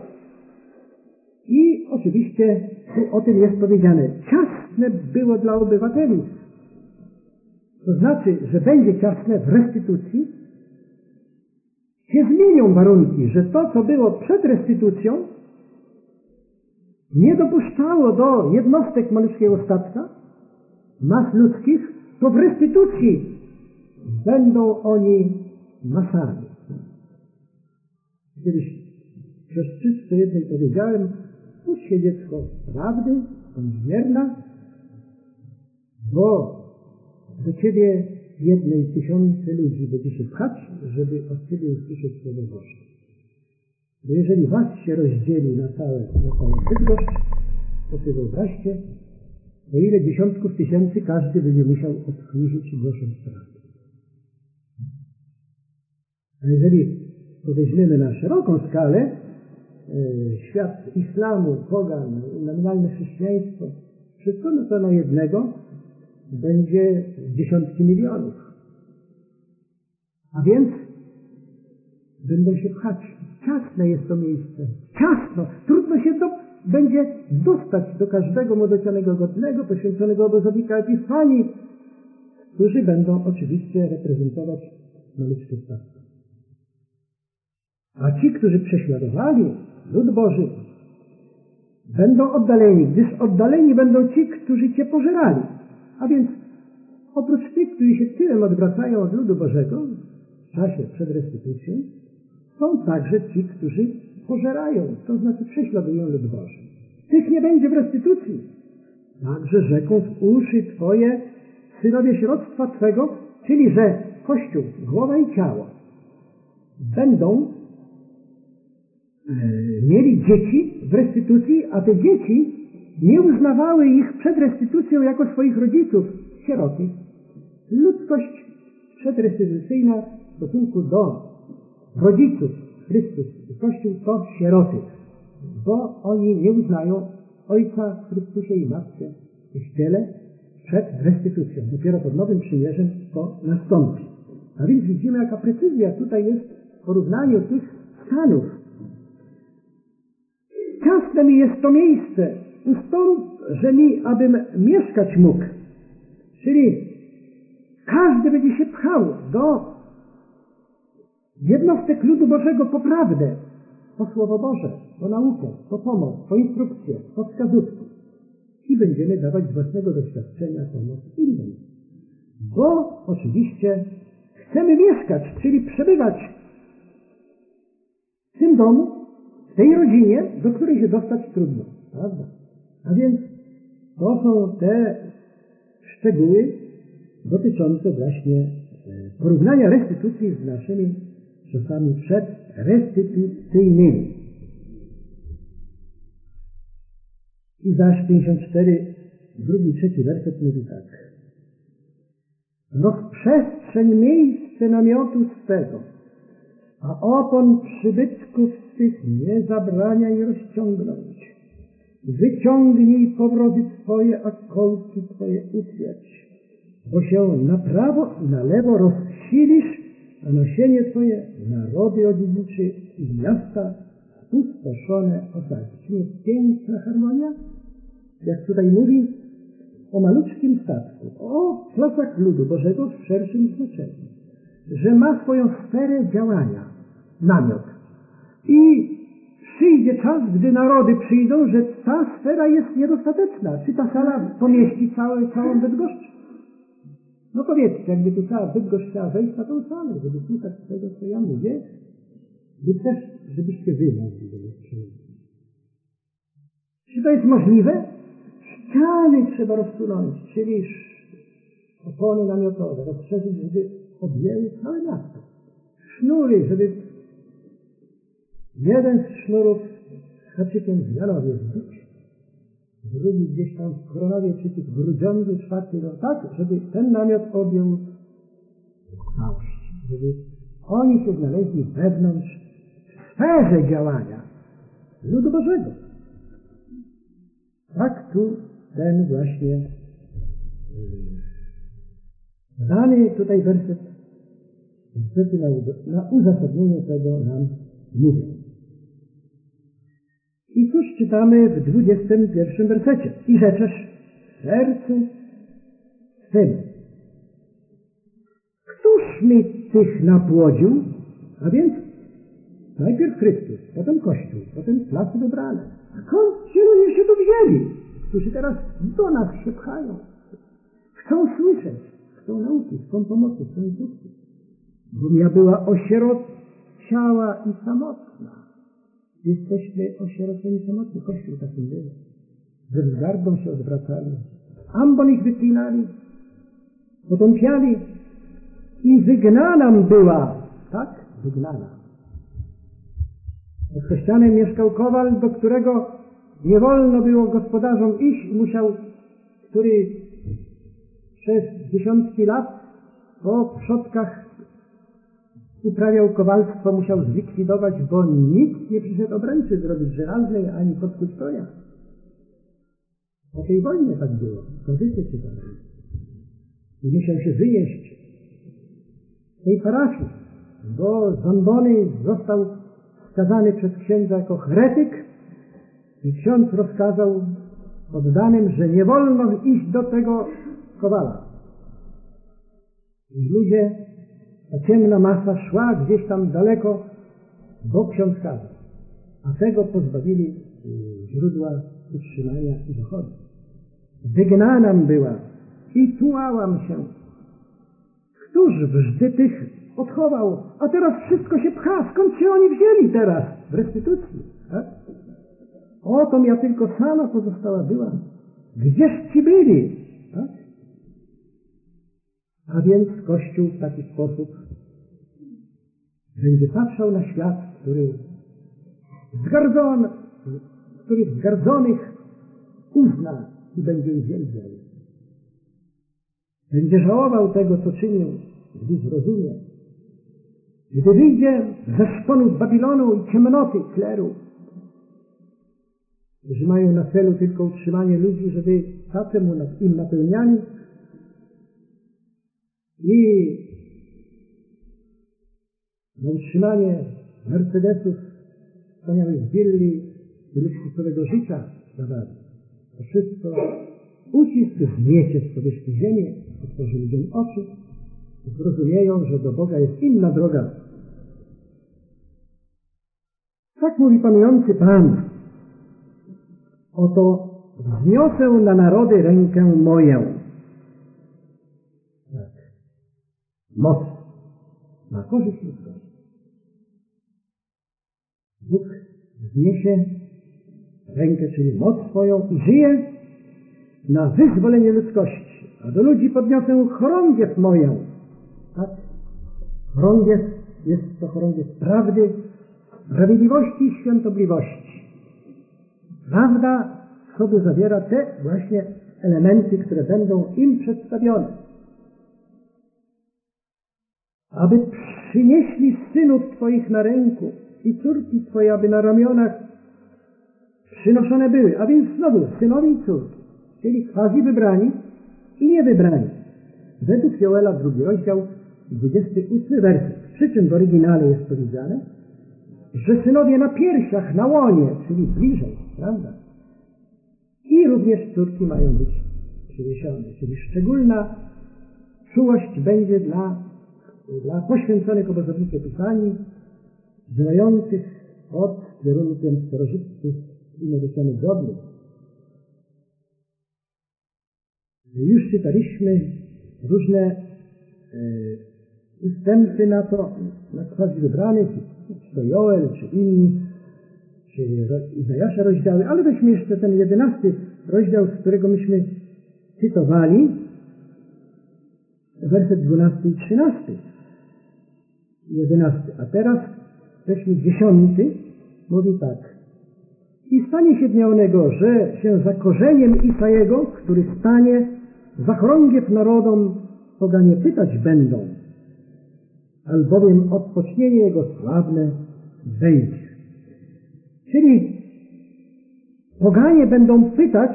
I oczywiście tu o tym jest powiedziane. Ciasne było dla obywateli. To znaczy, że będzie ciasne w restytucji. Się zmienią warunki, że to, co było przed restytucją, nie dopuszczało do jednostek Malutkiego Statka, mas ludzkich, to w restytucji będą oni masami. Kiedyś siostrzyczce jednej powiedziałem: ucz się, dziecko, prawdy, bądź wierna, bo do ciebie jednej tysiące ludzi będzie się pchać, żeby od ciebie usłyszeć Słowo Boże. Bo jeżeli was się rozdzieli na całe, na całą Bydgoszcz, to sobie wyobraźcie, o ile dziesiątków tysięcy każdy będzie musiał odchwycić głosząc prawdę. A jeżeli to weźmiemy na szeroką skalę, e, świat islamu, pogan, nominalne chrześcijaństwo, wszystko, no to na jednego będzie dziesiątki milionów. A więc będą się pchać. Ciasne jest to miejsce. Ciasno. Trudno się do, będzie dostać do każdego młodocianego godnego, poświęconego obozownika Epifanii, którzy będą oczywiście reprezentować Malutkie Statko. A ci, którzy prześladowali lud Boży, będą oddaleni, gdyż oddaleni będą ci, którzy cię pożerali. A więc oprócz tych, którzy się tyłem odwracają od ludu Bożego w czasie przed restytucją, są także ci, którzy pożerają, to znaczy prześladują lud Boży. Tych nie będzie w restytucji. Także rzeką w uszy Twoje synowie sieroctwa Twego, czyli że Kościół, głowa i ciało będą e, mieli dzieci w restytucji, a te dzieci nie uznawały ich przed restytucją jako swoich rodziców, sieroty. Ludzkość przedrestytucyjna w stosunku do rodziców Chrystus i Kościół to sieroty, bo oni nie uznają Ojca w Chrystusie i Matkę w Kościele przed restytucją. Dopiero pod Nowym Przymierzem to nastąpi. A więc widzimy, jaka precyzja tutaj jest w porównaniu tych stanów. Ciasne mi jest to miejsce, ustąp, że mi, abym mieszkać mógł. Czyli każdy będzie się pchał do jednostek ludu Bożego po prawdę, po Słowo Boże, po naukę, po pomoc, po instrukcję, po wskazówki. I będziemy dawać z własnego doświadczenia pomoc innym. Bo oczywiście chcemy mieszkać, czyli przebywać w tym domu, w tej rodzinie, do której się dostać trudno. Prawda? A więc to są te szczegóły dotyczące właśnie porównania restytucji z naszymi czasami przedrestytucyjnymi. Izajasz pięćdziesiąt cztery, drugi, trzeci werset mówi tak. Rozprzestrzeń miejsce namiotu swego, a opon przybytków swych nie zabraniaj rozciągnąć. Wyciągnij powroty Twoje, a kolki Twoje utwierdź, bo się na prawo i na lewo rozsilisz, a nasienie Twoje narody odziedziczy i miasta spustoszone osadzisz. Jest piękna harmonia, jak tutaj mówi o malutkim statku, o klasach ludu Bożego w szerszym znaczeniu, że ma swoją sferę działania namiot. I przyjdzie czas, gdy narody przyjdą, że ta sfera jest niedostateczna. Czy ta sala pomieści cały, całą Bydgoszcz? No powiedzcie, jakby tu cała Bydgoszcz chciała wejść na tą salę, żeby słuchać tego, co ja mówię, lub też, żebyście wy mogli do nas przyjść. Czy to jest możliwe? Ściany trzeba rozsunąć, czyli opony namiotowe, rozszerzyć, żeby objęły całe miasto. Sznury, żeby jeden z sznurów z haczykiem w Janowie zbić, drugi gdzieś tam w Koronowie, trzeci w Grudziądzu, czwarty, no tak, żeby ten namiot objął całość, żeby oni się znaleźli wewnątrz w sferze działania ludu Bożego. Tak tu ten właśnie dany tutaj werset niestety na, na uzasadnienie tego nam mówi. I cóż czytamy w dwudziestym pierwszym wersecie? I rzeczesz w sercu swym. Któż mi tych napłodził? A więc najpierw Chrystus, potem Kościół, potem klasy wybrane. Skąd ci ludzie się tu wzięli, którzy teraz do nas się pchają? Chcą słyszeć, chcą nauki, chcą pomocy, chcą instrukcji. Bo ja była osierociała i samotna. Jesteśmy osieroceni i samotni. Kościół takim był. Ze wzgardą się odwracali. Ambon ich wyklinali, potępiali i wygnana była. Tak? Wygnana. Pod kościanem mieszkał kowal, do którego nie wolno było gospodarzom iść. Musiał, który przez dziesiątki lat po przodkach uprawiał kowalstwo, musiał zlikwidować, bo nikt nie przyszedł obręczy zrobić żelaznej ani podkuć konia. Po tej wojnie tak było. Kondycje czytane. I musiał się wyjeść z tej parafii, bo Zambony został skazany przez księdza jako heretyk i ksiądz rozkazał poddanym, że nie wolno iść do tego kowala. I ludzie, ta ciemna masa szła gdzieś tam daleko, bo ksiądz kazał. A tego pozbawili źródła utrzymania i dochodu. Wygnanam była i tułałam się. Któż wżdy tych odchował, a teraz wszystko się pcha. Skąd się oni wzięli teraz? W restytucji. Tak? Otom ja tylko sama pozostała była. Gdzież ci byli? Tak? A więc Kościół w taki sposób będzie patrzał na świat, który zgardzony, który zgardzonych uzna i będzie uwielbiał. Będzie żałował tego, co czynił, gdy zrozumie. Gdy wyjdzie ze szponów Babilonu i ciemnoty kleru, którzy mają na celu tylko utrzymanie ludzi, żeby tacy mu im napełniali i na utrzymanie Mercedesów, wspaniałych willi i luksusowego życia dawali. To wszystko ucisk zmiecie z powierzchni ziemi, otworzy ludziom oczy, zrozumieją, że do Boga jest inna droga. Tak mówi panujący Pan. Oto wzniosę na narody rękę moją. Tak. Moc na korzyść ludzkości. Bóg wzniesie rękę, czyli moc swoją i żyje na wyzwolenie ludzkości. A do ludzi podniosę chorągiew moją. Tak? Chorągiew jest to chorągiew prawdy, sprawiedliwości i świątobliwości. Prawda w sobie zawiera te właśnie elementy, które będą im przedstawione. Aby przynieśli synów Twoich na ręku i córki Twoje, aby na ramionach przynoszone były. A więc znowu synowie i córki, czyli quasi wybrani i niewybrani. Według Joela drugi rozdział, dwudziesty ósmy werset. Przy czym w oryginale jest powiedziane, że synowie na piersiach, na łonie, czyli bliżej, prawda? I również córki mają być przyniesione, czyli szczególna czułość będzie dla, dla poświęconych obozowicie pisani, działających pod kierunkiem starożytnych i nowoczesnych godnych. Już czytaliśmy różne e, ustępy na to, na quasi wybranych, czy to Joel, czy inni, czy Izajasza rozdziały, ale weźmy jeszcze ten jedenasty rozdział, z którego myśmy cytowali, werset dwunasty i trzynasty. jedenasty. A teraz weźmy dziesiąty, mówi tak. I stanie się dnia onego, że się za korzeniem Isajego, który stanie za chorągiew narodom, poganie pytać będą, albowiem odpocznienie jego sławne wejdzie. Czyli poganie będą pytać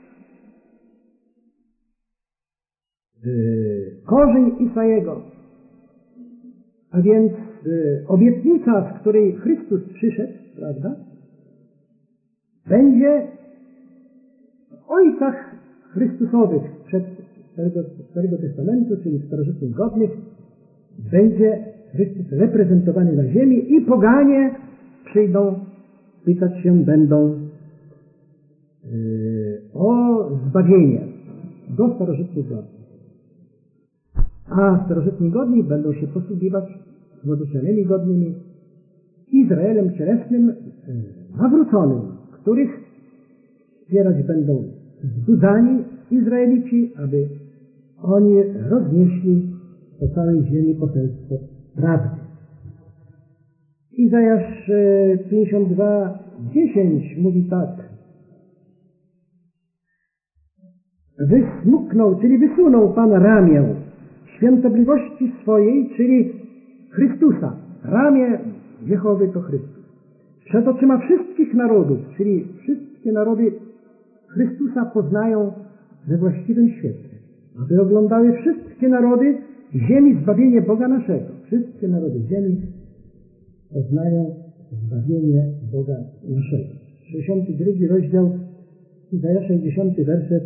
yy, korzeń Isajego, a więc yy, obietnica, z której Chrystus przyszedł, prawda, będzie w ojcach Chrystusowych przed Starego, Starego Testamentu, czyli starożytnych godnych, będzie Chrystus reprezentowany na ziemi i poganie przyjdą, pytać się będą yy, o zbawienie do starożytnych godnych. A starożytni godni będą się posługiwać młodoczanymi godnymi Izraelem cielesnym yy, nawróconym, których wspierać będą zbudzani Izraelici, aby oni roznieśli po całej ziemi poselstwo prawdy. Izajasz pięćdziesiąt dwa, dziesięć mówi tak. Wysmuknął, czyli wysunął Pan ramię świątobliwości swojej, czyli Chrystusa. Ramię Jehowy to Chrystus. Przed oczyma wszystkich narodów, czyli wszystkie narody Chrystusa poznają we właściwym świetle. Aby oglądały wszystkie narody ziemi zbawienie Boga naszego. Wszystkie narody ziemi poznają zbawienie Boga naszego. sześćdziesiąty drugi rozdział, Izajasza sześćdziesiąty werset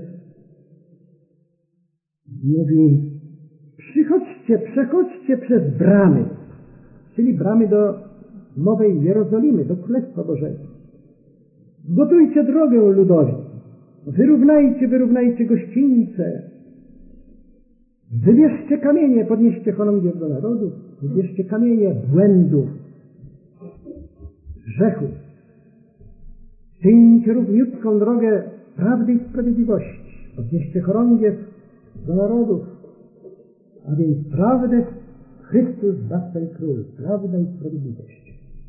mówi: przychodźcie, przechodźcie przez bramy, czyli bramy do Nowej Jerozolimy, do Królestwa Bożego. Gotujcie drogę ludowi, wyrównajcie, wyrównajcie gościńce, wybierzcie kamienie, podnieście chorągiew do narodów, wybierzcie kamienie błędów, grzechów. Czyńcie równiutką drogę prawdy i sprawiedliwości, podnieście chorągiew do narodów, a więc prawdę Chrystus, Zbawca i Król, prawda i sprawiedliwość.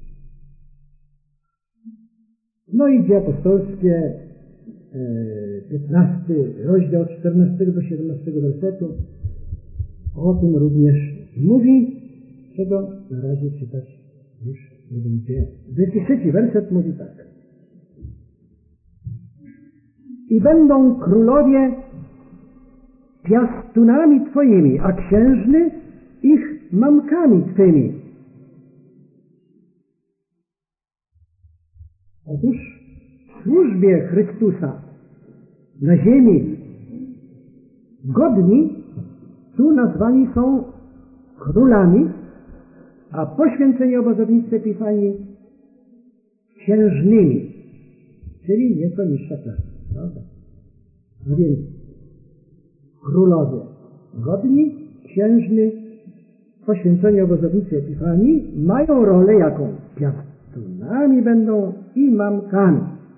No i Dzieje Apostolskie, piętnasty rozdział, czternastego do siedemnastego wersetu, o tym również mówi, czego na razie czytać już nie będzie. dwudziesty trzeci werset mówi tak. I będą królowie piastunami Twoimi, a księżny ich mamkami Twymi. Otóż w służbie Chrystusa na ziemi godni tu nazwani są królami, a poświęceni obozownicy pisani księżnymi, czyli nieco niższa klasa, prawda? A więc królowie godni, księżny, poświęceni obozownicy Epifanii mają rolę jaką? Piastunami będą i mamkami.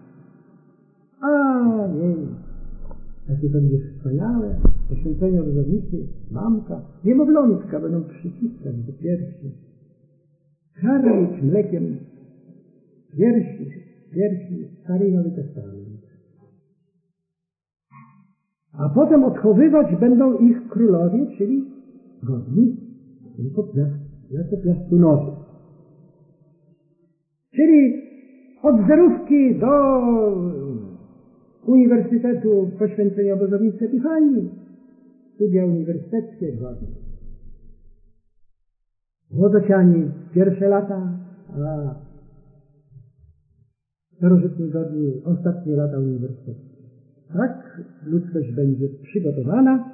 A nie, jakie to będzie wspaniałe, poświęceni obozownicy, mamka, niemowlątka będą przyciskać do piersi, karmić mlekiem piersi, piersi Stary i Nowy Testament. A potem odchowywać będą ich królowie, czyli godni, jako piastunowie. Czyli od zerówki do Uniwersytetu Poświęcenia Obozownicy Epifanii, studia uniwersyteckie, godni. Młodociani pierwsze lata, a starożytni godni ostatnie lata uniwersyteckie. Tak ludzkość będzie przygotowana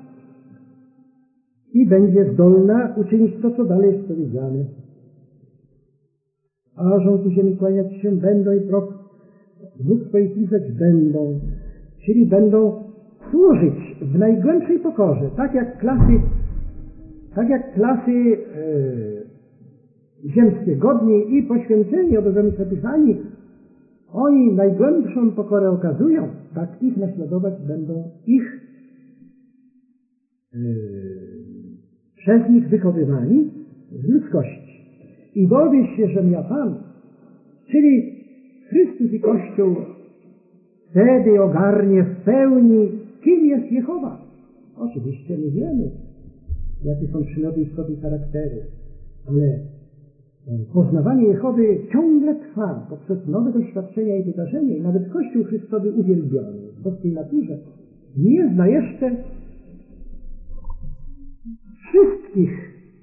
i będzie zdolna uczynić to, co dalej jest powiedziane. twarzą ku ziemi kłaniać się będą i proch wód swoich lizać będą, czyli będą służyć w najgłębszej pokorze, tak jak klasy, tak jak klasy e, ziemskie, godni i poświęceni, obozami zapisani, oni najgłębszą pokorę okazują, tak ich naśladować będą ich yy, przez nich wychowywani z ludzkości. I dowiesz się, że ja Pan, czyli Chrystus i Kościół, wtedy ogarnie w pełni, kim jest Jehowa. Oczywiście my wiemy, jakie są przymioty i istoty charakteru, ale poznawanie Jehowy ciągle trwa poprzez nowe doświadczenia i wydarzenia i nawet Kościół Chrystowy uwielbiony w boskiej naturze nie zna jeszcze wszystkich,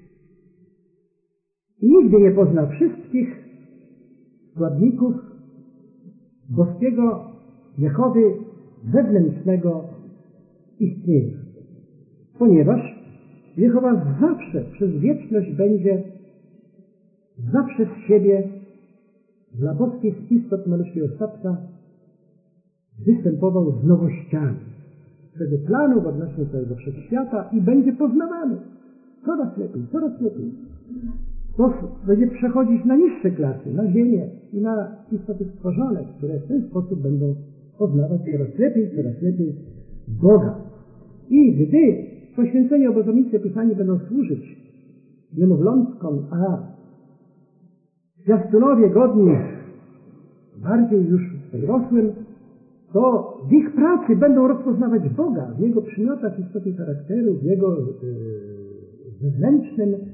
nigdy nie pozna wszystkich składników boskiego Jehowy wewnętrznego istnienia. Ponieważ Jehowa zawsze przez wieczność będzie zawsze z siebie dla boskich istot malutkiego statka występował z nowościami swego planu w odnośnie całego wszechświata i będzie poznawany coraz lepiej, coraz lepiej. To będzie przechodzić na niższe klasy, na ziemię i na istoty stworzone, które w ten sposób będą poznawać coraz lepiej, coraz lepiej Boga. I gdy poświęceni obozomicy pisani będą służyć niemowlątkom, a zwiastunowie godni bardziej już rosłym, to w ich pracy będą rozpoznawać Boga w Jego przymiotach istoty charakteru, w Jego yy, wewnętrznym, yy,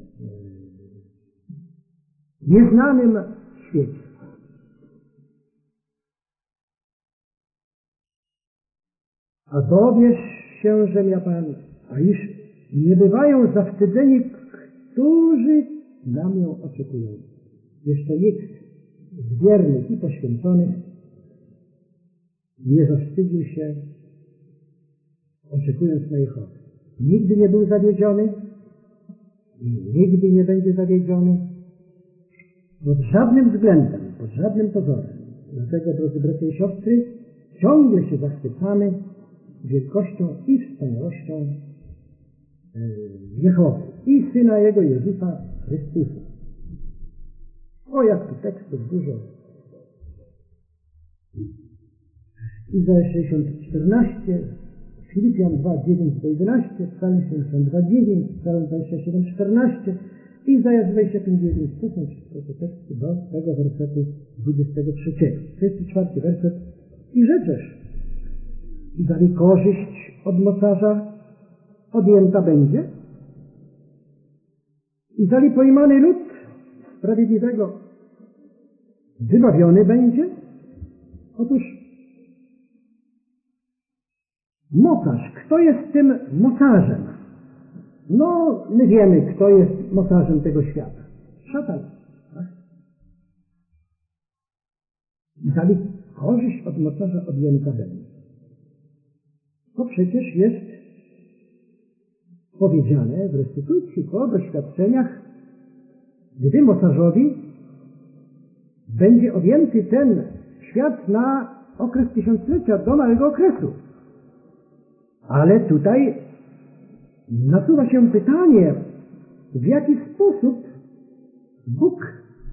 nieznanym świecie. A dowiesz się, że ja Pan, a iż nie bywają zawstydzeni, którzy na mnie oczekują. Jeszcze nikt z wiernych i poświęconych nie zawstydził się, oczekując na Jehowę. Nigdy nie był zawiedziony i nigdy nie będzie zawiedziony pod żadnym względem, pod żadnym pozorem. Dlatego, drodzy bracia i siostry, ciągle się zachwycamy wielkością i wspaniałością Jehowy i Syna Jego Jezusa Chrystusa. O, jak tu tekstów dużo. Izajasz sześćdziesiąt czternaście, Filipian dwa, dziewięć do jedenaście, Psalm siedemdziesiąt dwa, dziewięć, Psalm dwadzieścia siedem, czternaście, Izajasz dwadzieścia pięć, dziewięć. To są wszystko te teksty do tego wersetu dwudziestego trzeciego. trzydziesty czwarty werset. I rzeczesz, i dali korzyść od mocarza odjęta będzie, i dali pojmany lud sprawiedliwego wybawiony będzie. Otóż mocarz, kto jest tym mocarzem? No, my wiemy, kto jest mocarzem tego świata. Szatan. Tak? I dali korzyść od mocarza odjęta będzie. To przecież jest powiedziane w restytucji po doświadczeniach, gdy mocarzowi będzie odjęty ten świat na okres tysiąclecia do małego okresu. Ale tutaj nasuwa się pytanie, w jaki sposób Bóg,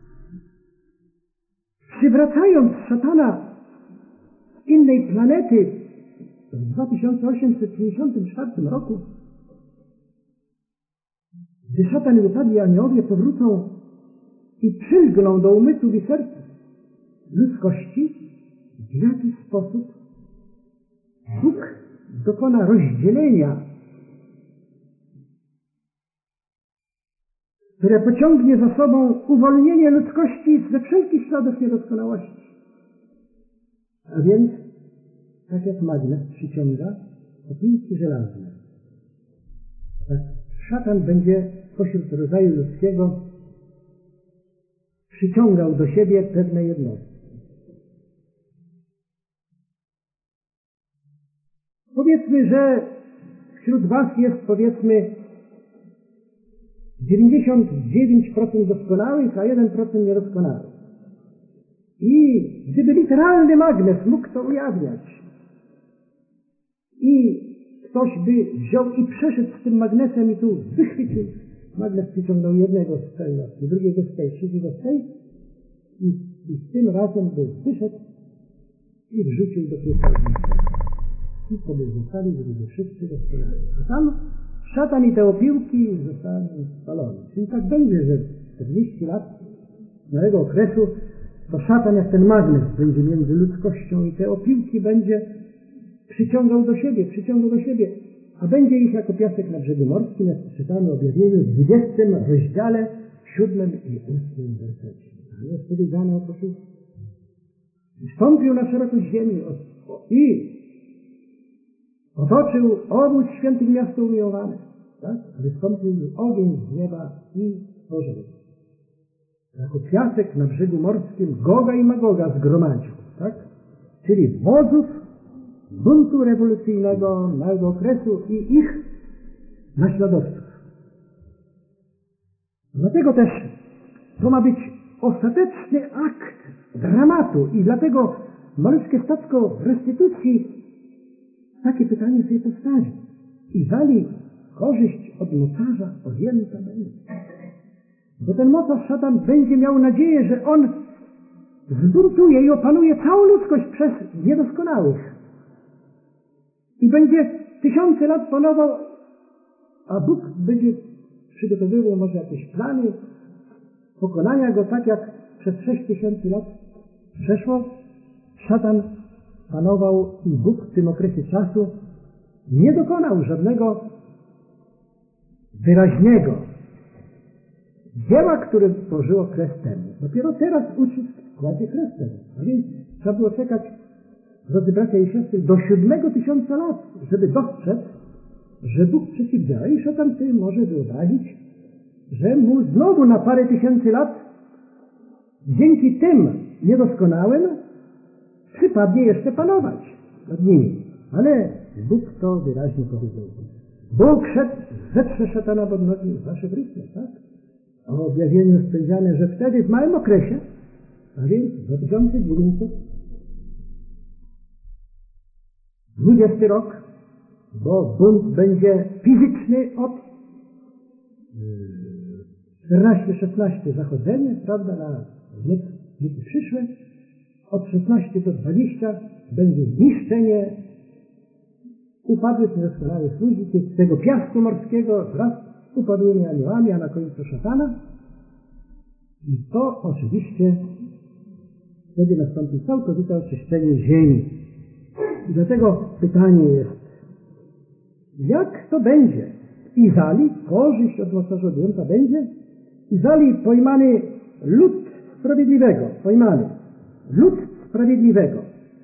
przywracając szatana z innej planety w dwa tysiące osiemset pięćdziesiątym czwartym roku, gdy szatan i upadli aniołowie powrócą i przylgną do umysłów i serc ludzkości, w jaki sposób Bóg dokona rozdzielenia, które pociągnie za sobą uwolnienie ludzkości ze wszelkich śladów niedoskonałości. A więc, tak jak magnes przyciąga opinki żelazne, tak szatan będzie pośród rodzaju ludzkiego przyciągał do siebie pewne jednostki. Powiedzmy, że wśród was jest, powiedzmy, dziewięćdziesiąt dziewięć procent doskonałych, a jeden procent niedoskonałych. I gdyby literalny magnes mógł to ujawniać i ktoś by wziął i przeszedł z tym magnesem i tu wychwycił, magnes przyciągnął jednego z tej nocy, drugiego z tej, trzeciego z tej i, i z tym razem by wyszedł i wrzucił do pieca. I to by zostali, żeby wszyscy doskonali. A tam szatan i te opiłki zostaną spalone. Czyli tak będzie, że czterdzieści lat nowego okresu to szatan jak ten magnes będzie między ludzkością i te opiłki będzie przyciągał do siebie, przyciągał do siebie, a będzie ich jako piasek na brzegu morskim, jak czytamy o objawieniu w dwudziestym rozdziale, siódmym i ósmym wersecie. A jest powiedziane o poszukiwaniu. I wstąpił na szerokość ziemi i otoczył obóz świętych miasto umiłowane, tak? Wystąpił ogień z nieba i pożarł. Jako piasek na brzegu morskim Goga i Magoga zgromadził, tak? Czyli wozów buntu rewolucyjnego nowego okresu i ich naśladowców. Dlatego też to ma być ostateczny akt dramatu i dlatego malutkie stacko restytucji takie pytanie sobie postawi. I wali korzyść od mocarza odjęta będzie. Bo ten mocarz szatan będzie miał nadzieję, że on zbuntuje i opanuje całą ludzkość przez niedoskonałych. I będzie tysiące lat panował, a Bóg będzie przygotowywał może jakieś plany pokonania go, tak jak przez sześć tysięcy lat przeszło. Szatan panował i Bóg w tym okresie czasu nie dokonał żadnego wyraźnego dzieła, które stworzyło kres temu. Dopiero teraz uczyć kładzie kres temu. A więc trzeba było czekać, drodzy bracia i siostry, do siódmego tysiąca lat, żeby dostrzec, że Bóg przeciwdziała. I szatan sobie może wyobrazić, że mu znowu na parę tysięcy lat dzięki tym niedoskonałym przypadnie jeszcze panować nad nimi. Ale Bóg to wyraźnie powiedział. Bóg szedł, zetrze szatana pod nogi wasze Chryste, tak? O objawieniu jest powiedziane, że wtedy w małym okresie, a więc dwa tysiące dziewięćset dwudziesty rok, bo bunt będzie fizyczny od czternaście szesnaście zachodzenie, prawda, na wieki przyszłe, od szesnaście do dwudziestu będzie zniszczenie upadłych, niedoskonałych ludzi, z tego piasku morskiego wraz z upadłymi aniołami, a na końcu szatana. I to oczywiście wtedy nastąpi całkowite oczyszczenie ziemi. I dlatego pytanie jest, jak to będzie? Izali korzyść od mocarza odjęta będzie? Izali pojmany lud sprawiedliwego, pojmany lud sprawiedliwego.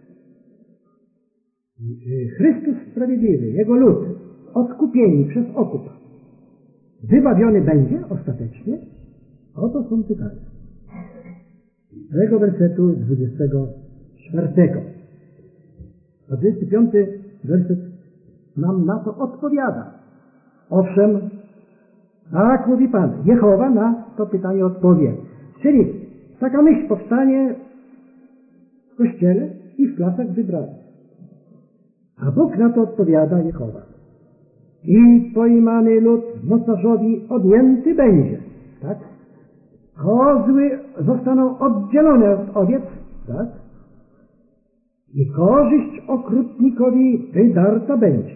Chrystus sprawiedliwy, Jego lud, odkupieni przez okup, wybawiony będzie ostatecznie? Oto są pytania. Z tego wersetu dwudziestego czwartego. A dwudziesty piąty werset nam na to odpowiada. Owszem, tak mówi Pan, Jehowa na to pytanie odpowie. Czyli taka myśl powstanie w Kościele i w klasach wybranych. A Bóg na to odpowiada, Jehowa. I pojmany lud mocarzowi odjęty będzie. Tak? Kozły zostaną oddzielone od owiec. Tak? I korzyść okrutnikowi wydarta będzie.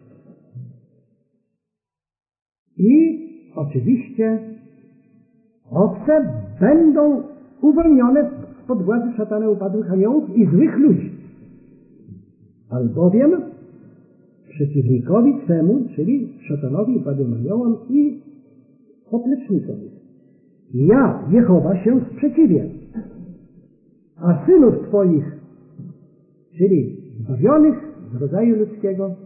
I oczywiście owce będą uwolnione spod władzy szatana, upadłych aniołów i złych ludzi. Albowiem przeciwnikowi temu, czyli szatanowi, upadłym aniołom i poplecznikowi, ja, Jehowa, się sprzeciwię, a synów Twoich, czyli zbawionych z rodzaju ludzkiego,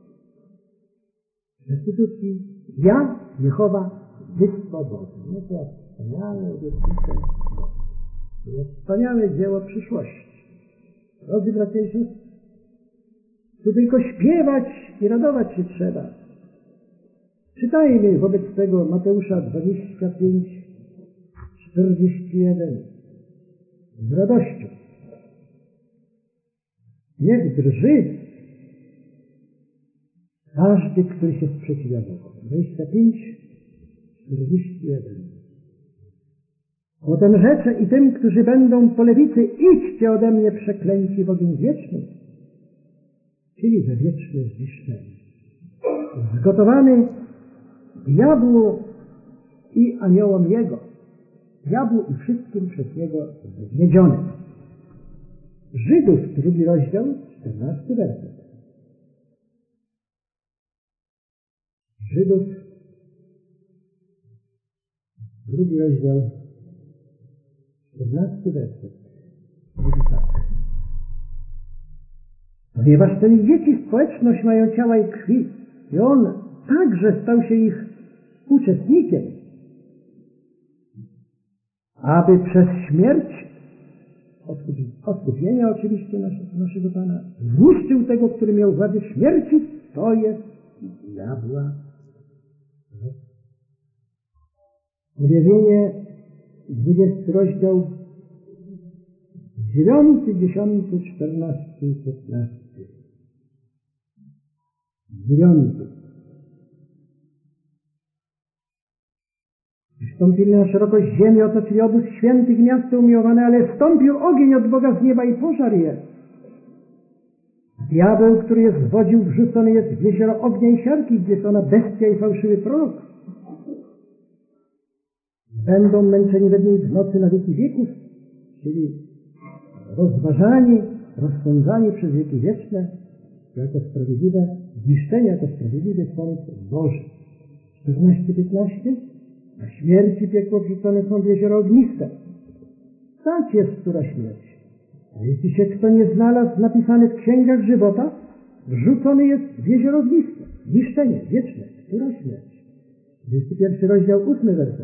restytucji, ja, Jehowa, wyswobodzę. No to wspaniałe obietnice. To jest wspaniałe dzieło przyszłości. Drodzy bracia i siostry, tu tylko śpiewać i radować się trzeba. Czytajmy wobec tego Mateusza dwadzieścia pięć, czterdzieści jeden z radością. Niech drży każdy, który się sprzeciwia Bogu. dwadzieścia pięć, czterdzieści jeden. Potem rzecze i tym, którzy będą po lewicy, idźcie ode mnie przeklęci w ogień wieczny, czyli we wieczne zniszczenie, zgotowany diabłu i aniołom jego, diabłu i wszystkim przez niego zwiedzionym. Żydów, drugi rozdział, czternasty werset. Żydów, drugi rozdział, czternasty werset. Mówi tak. Ponieważ ten dzieci społeczność mają ciała i krwi i on także stał się ich uczestnikiem, aby przez śmierć, odkupienia oczywiście naszego Pana, zniszczył tego, który miał władzę śmierci, to jest diabła. Objawienie, dwudziesty rozdział, dziewiąty, dziesiąty, czternasty, piętnasty. Dziewiąty. Wstąpili na szerokość ziemi, otoczyli obóz świętych, miasto umiłowane, ale stąpił ogień od Boga z nieba i pożarł je. Diabeł, który je zwodził, wrzucony jest w jezioro ognia i siarki, gdzie jest ona bestia i fałszywy prorok. Będą męczeni we dnie i w nocy na wieki wieków, czyli rozważani, rozsądzani przez wieki wieczne, jako sprawiedliwe zniszczenie, jako sprawiedliwy sąd Boży. czternaście piętnaście. Na śmierci piekło wrzucone są w jezioro ogniste. Tak jest która śmierć. A jeśli się kto nie znalazł napisany w księgach żywota, wrzucony jest w jezioro ogniste. Zniszczenie wieczne. Która śmierć? dwudziesty pierwszy rozdział, ósmy werset.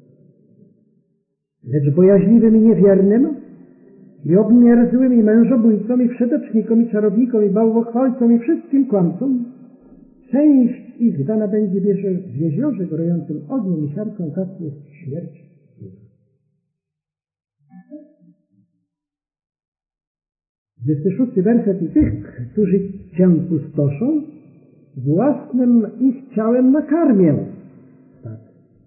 Lecz bojaźliwym i niewiernym, i obmierzłym, i mężobójcom, i wszetecznikom, i czarownikom, i bałwochwalcom, i wszystkim kłamcom, część ich dana będzie w jeziorze gorącym ogniem i siarką, tak jest śmierć. dwudziesty szósty werset. I tych, którzy Cię pustoszą, własnym ich ciałem nakarmię. Tak.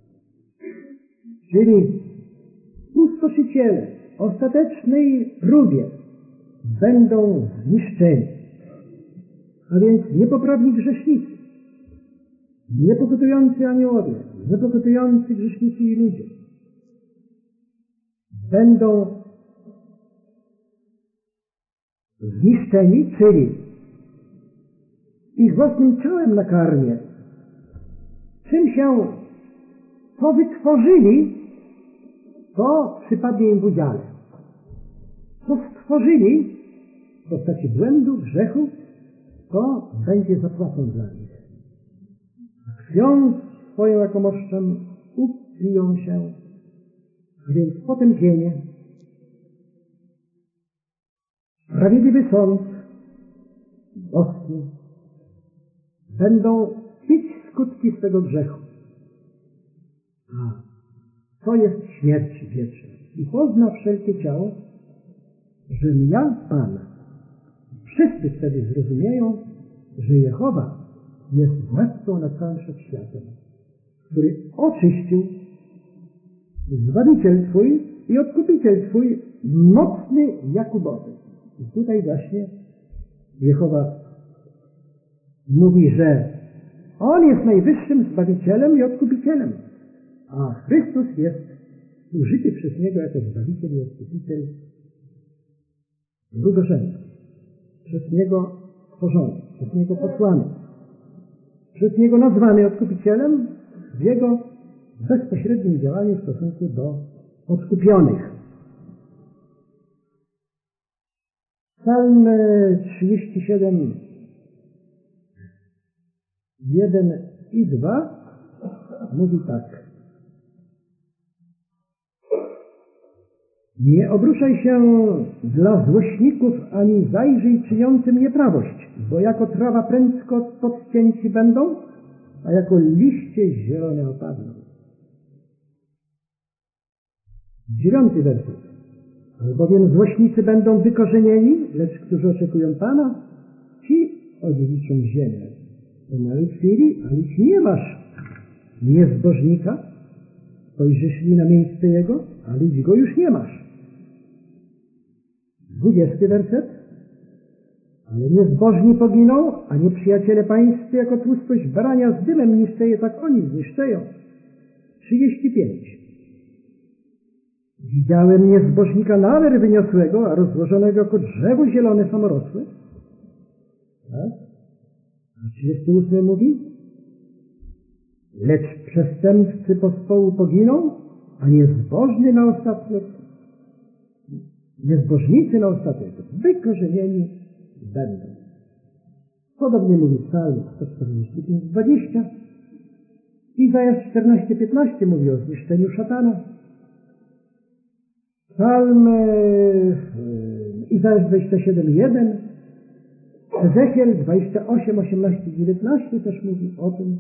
Czyli pustoszyciele w ostatecznej próbie będą zniszczeni. A więc niepoprawni grzesznicy, niepokutujący aniołowie, niepokutujący grzesznicy i ludzie będą zniszczeni, czyli ich własnym ciałem nakarmię. Czym się to wytworzyli, to przypadnie im w udziale. Co stworzyli w postaci błędu, grzechu, to będzie zapłatą dla nich. Krwią swoją jako moszczem upiją się, a więc potępienie, sprawiedliwy sąd, boski, będą pić skutki swego grzechu. A to jest śmierć wieczna. I pozna wszelkie ciało, że ja, Pan, wszyscy wtedy zrozumieją, że Jehowa jest władcą nad całym wszechświatem, który oczyścił Zbawiciel Twój i Odkupiciel Twój, mocny Jakubowy. I tutaj właśnie Jehowa mówi, że On jest najwyższym Zbawicielem i Odkupicielem, a Chrystus jest użyty przez Niego jako Zbawiciel i Odkupiciel drugorzędny, przez Niego stworzony, przez Niego posłany, przez Niego nazwany Odkupicielem w Jego bezpośrednim działaniu w stosunku do odkupionych. Psalm trzydzieści siedem, jeden i dwa mówi tak. Nie obruszaj się dla złośników, ani zajrzyj czyniącym nieprawość, bo jako trawa prędko podcięci będą, a jako liście zielone opadną. Dziewiąty werset. Albowiem złośnicy będą wykorzenieni, lecz którzy oczekują Pana, ci odziedziczą ziemię. W małej chwili, a licz nie masz niezbożnika, spojrzysz mi na miejsce jego, a licz go już nie masz. Dwudziesty werset. Ale niezbożni poginą, a nieprzyjaciele pańscy jako tłustość barania z dymem niszczeje, tak oni zniszczeją. Trzydzieści pięć. Widziałem niezbożnika nawer wyniosłego, a rozłożonego jako drzewo zielone samorosłe. Tak? A trzydziesty ósmy mówi: lecz przestępcy pospołu poginą, a niezbożny na ostatek, niezbożnicy na ostatek wykorzenieni będą. Podobnie mówi Psalm sto czterdzieści pięć, dwadzieścia. Izajasz czternaście, piętnaście mówi o zniszczeniu szatana. Psalm e, Izajasz dwadzieścia siedem, jeden. Ezechiel dwadzieścia osiem, osiemnaście, dziewiętnaście też mówi o tym.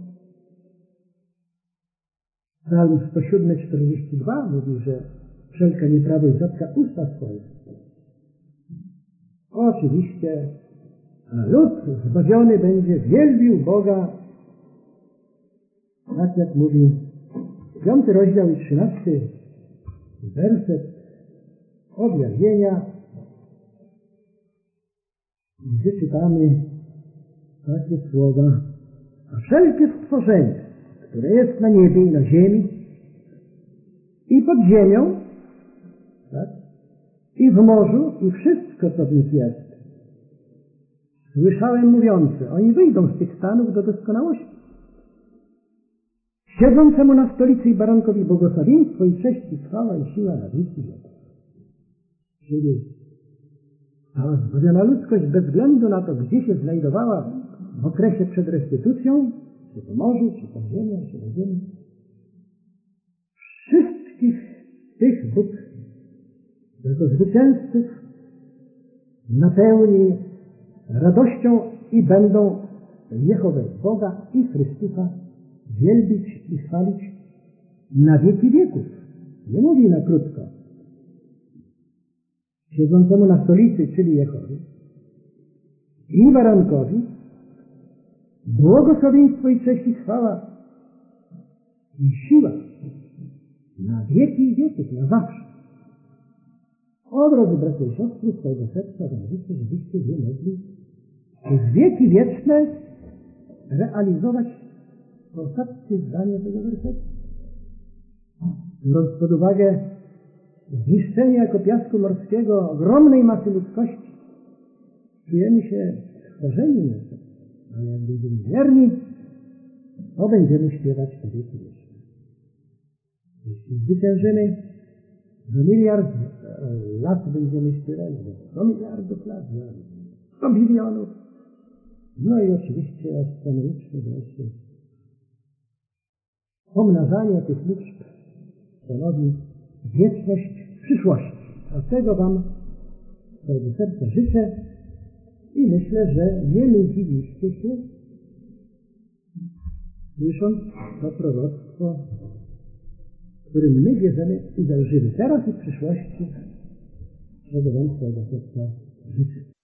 Psalm sto siedem, czterdzieści dwa mówi, że wszelka nieprawość zatka usta swoje. Oczywiście lud zbawiony będzie wielbił Boga, tak jak mówi piąty rozdział i trzynasty werset Objawienia, gdzie czytamy takie słowa: a wszelkie stworzenie, które jest na niebie i na ziemi i pod ziemią, tak, i w morzu i wszystko, co w nich jest, słyszałem mówiące, oni wyjdą z tych stanów do doskonałości. Siedzącemu na stolicy i barankowi błogosławieństwo i cześć i chwała i siła na wieki wieków. Czyli cała zbawiona ludzkość bez względu na to, gdzie się znajdowała w okresie przed restytucją, czy po morzu, czy pod ziemią, czy na ziemi, wszystkich tych Bóg jako zwycięzców napełni radością i będą Jehowę Boga i Chrystusa wielbić i chwalić na wieki wieków. Nie mówi na krótko. Siedzącemu na stolicy, czyli Jehowie, i barankowi, błogosławieństwo i cześć i chwała i siła na wieki i wieków, na zawsze. O, drodzy bracia i siostry, z swojego serca życzę, żebyście wy mogli przez wieki wieczne realizować ostatnie zdanie tego wersetu. Biorąc pod uwagę zniszczenie jako piasku morskiego ogromnej masy ludzkości, czujemy się stworzeni, a jak będziemy wierni, to będziemy śpiewać po wieki wieczne. Jeśli zwyciężymy, za miliard lat będziemy śpiewać, za sto miliardów lat, za sto bilionów. No i oczywiście astronomiczne wreszcie pomnażanie tych liczb stanowi wieczność przyszłości. A tego Wam z swojego serca życzę i myślę, że nie nudziliście się, słysząc to proroctwo, którym my wierzymy i zależymy teraz i w przyszłości, czego Wam z swojego serca życzę.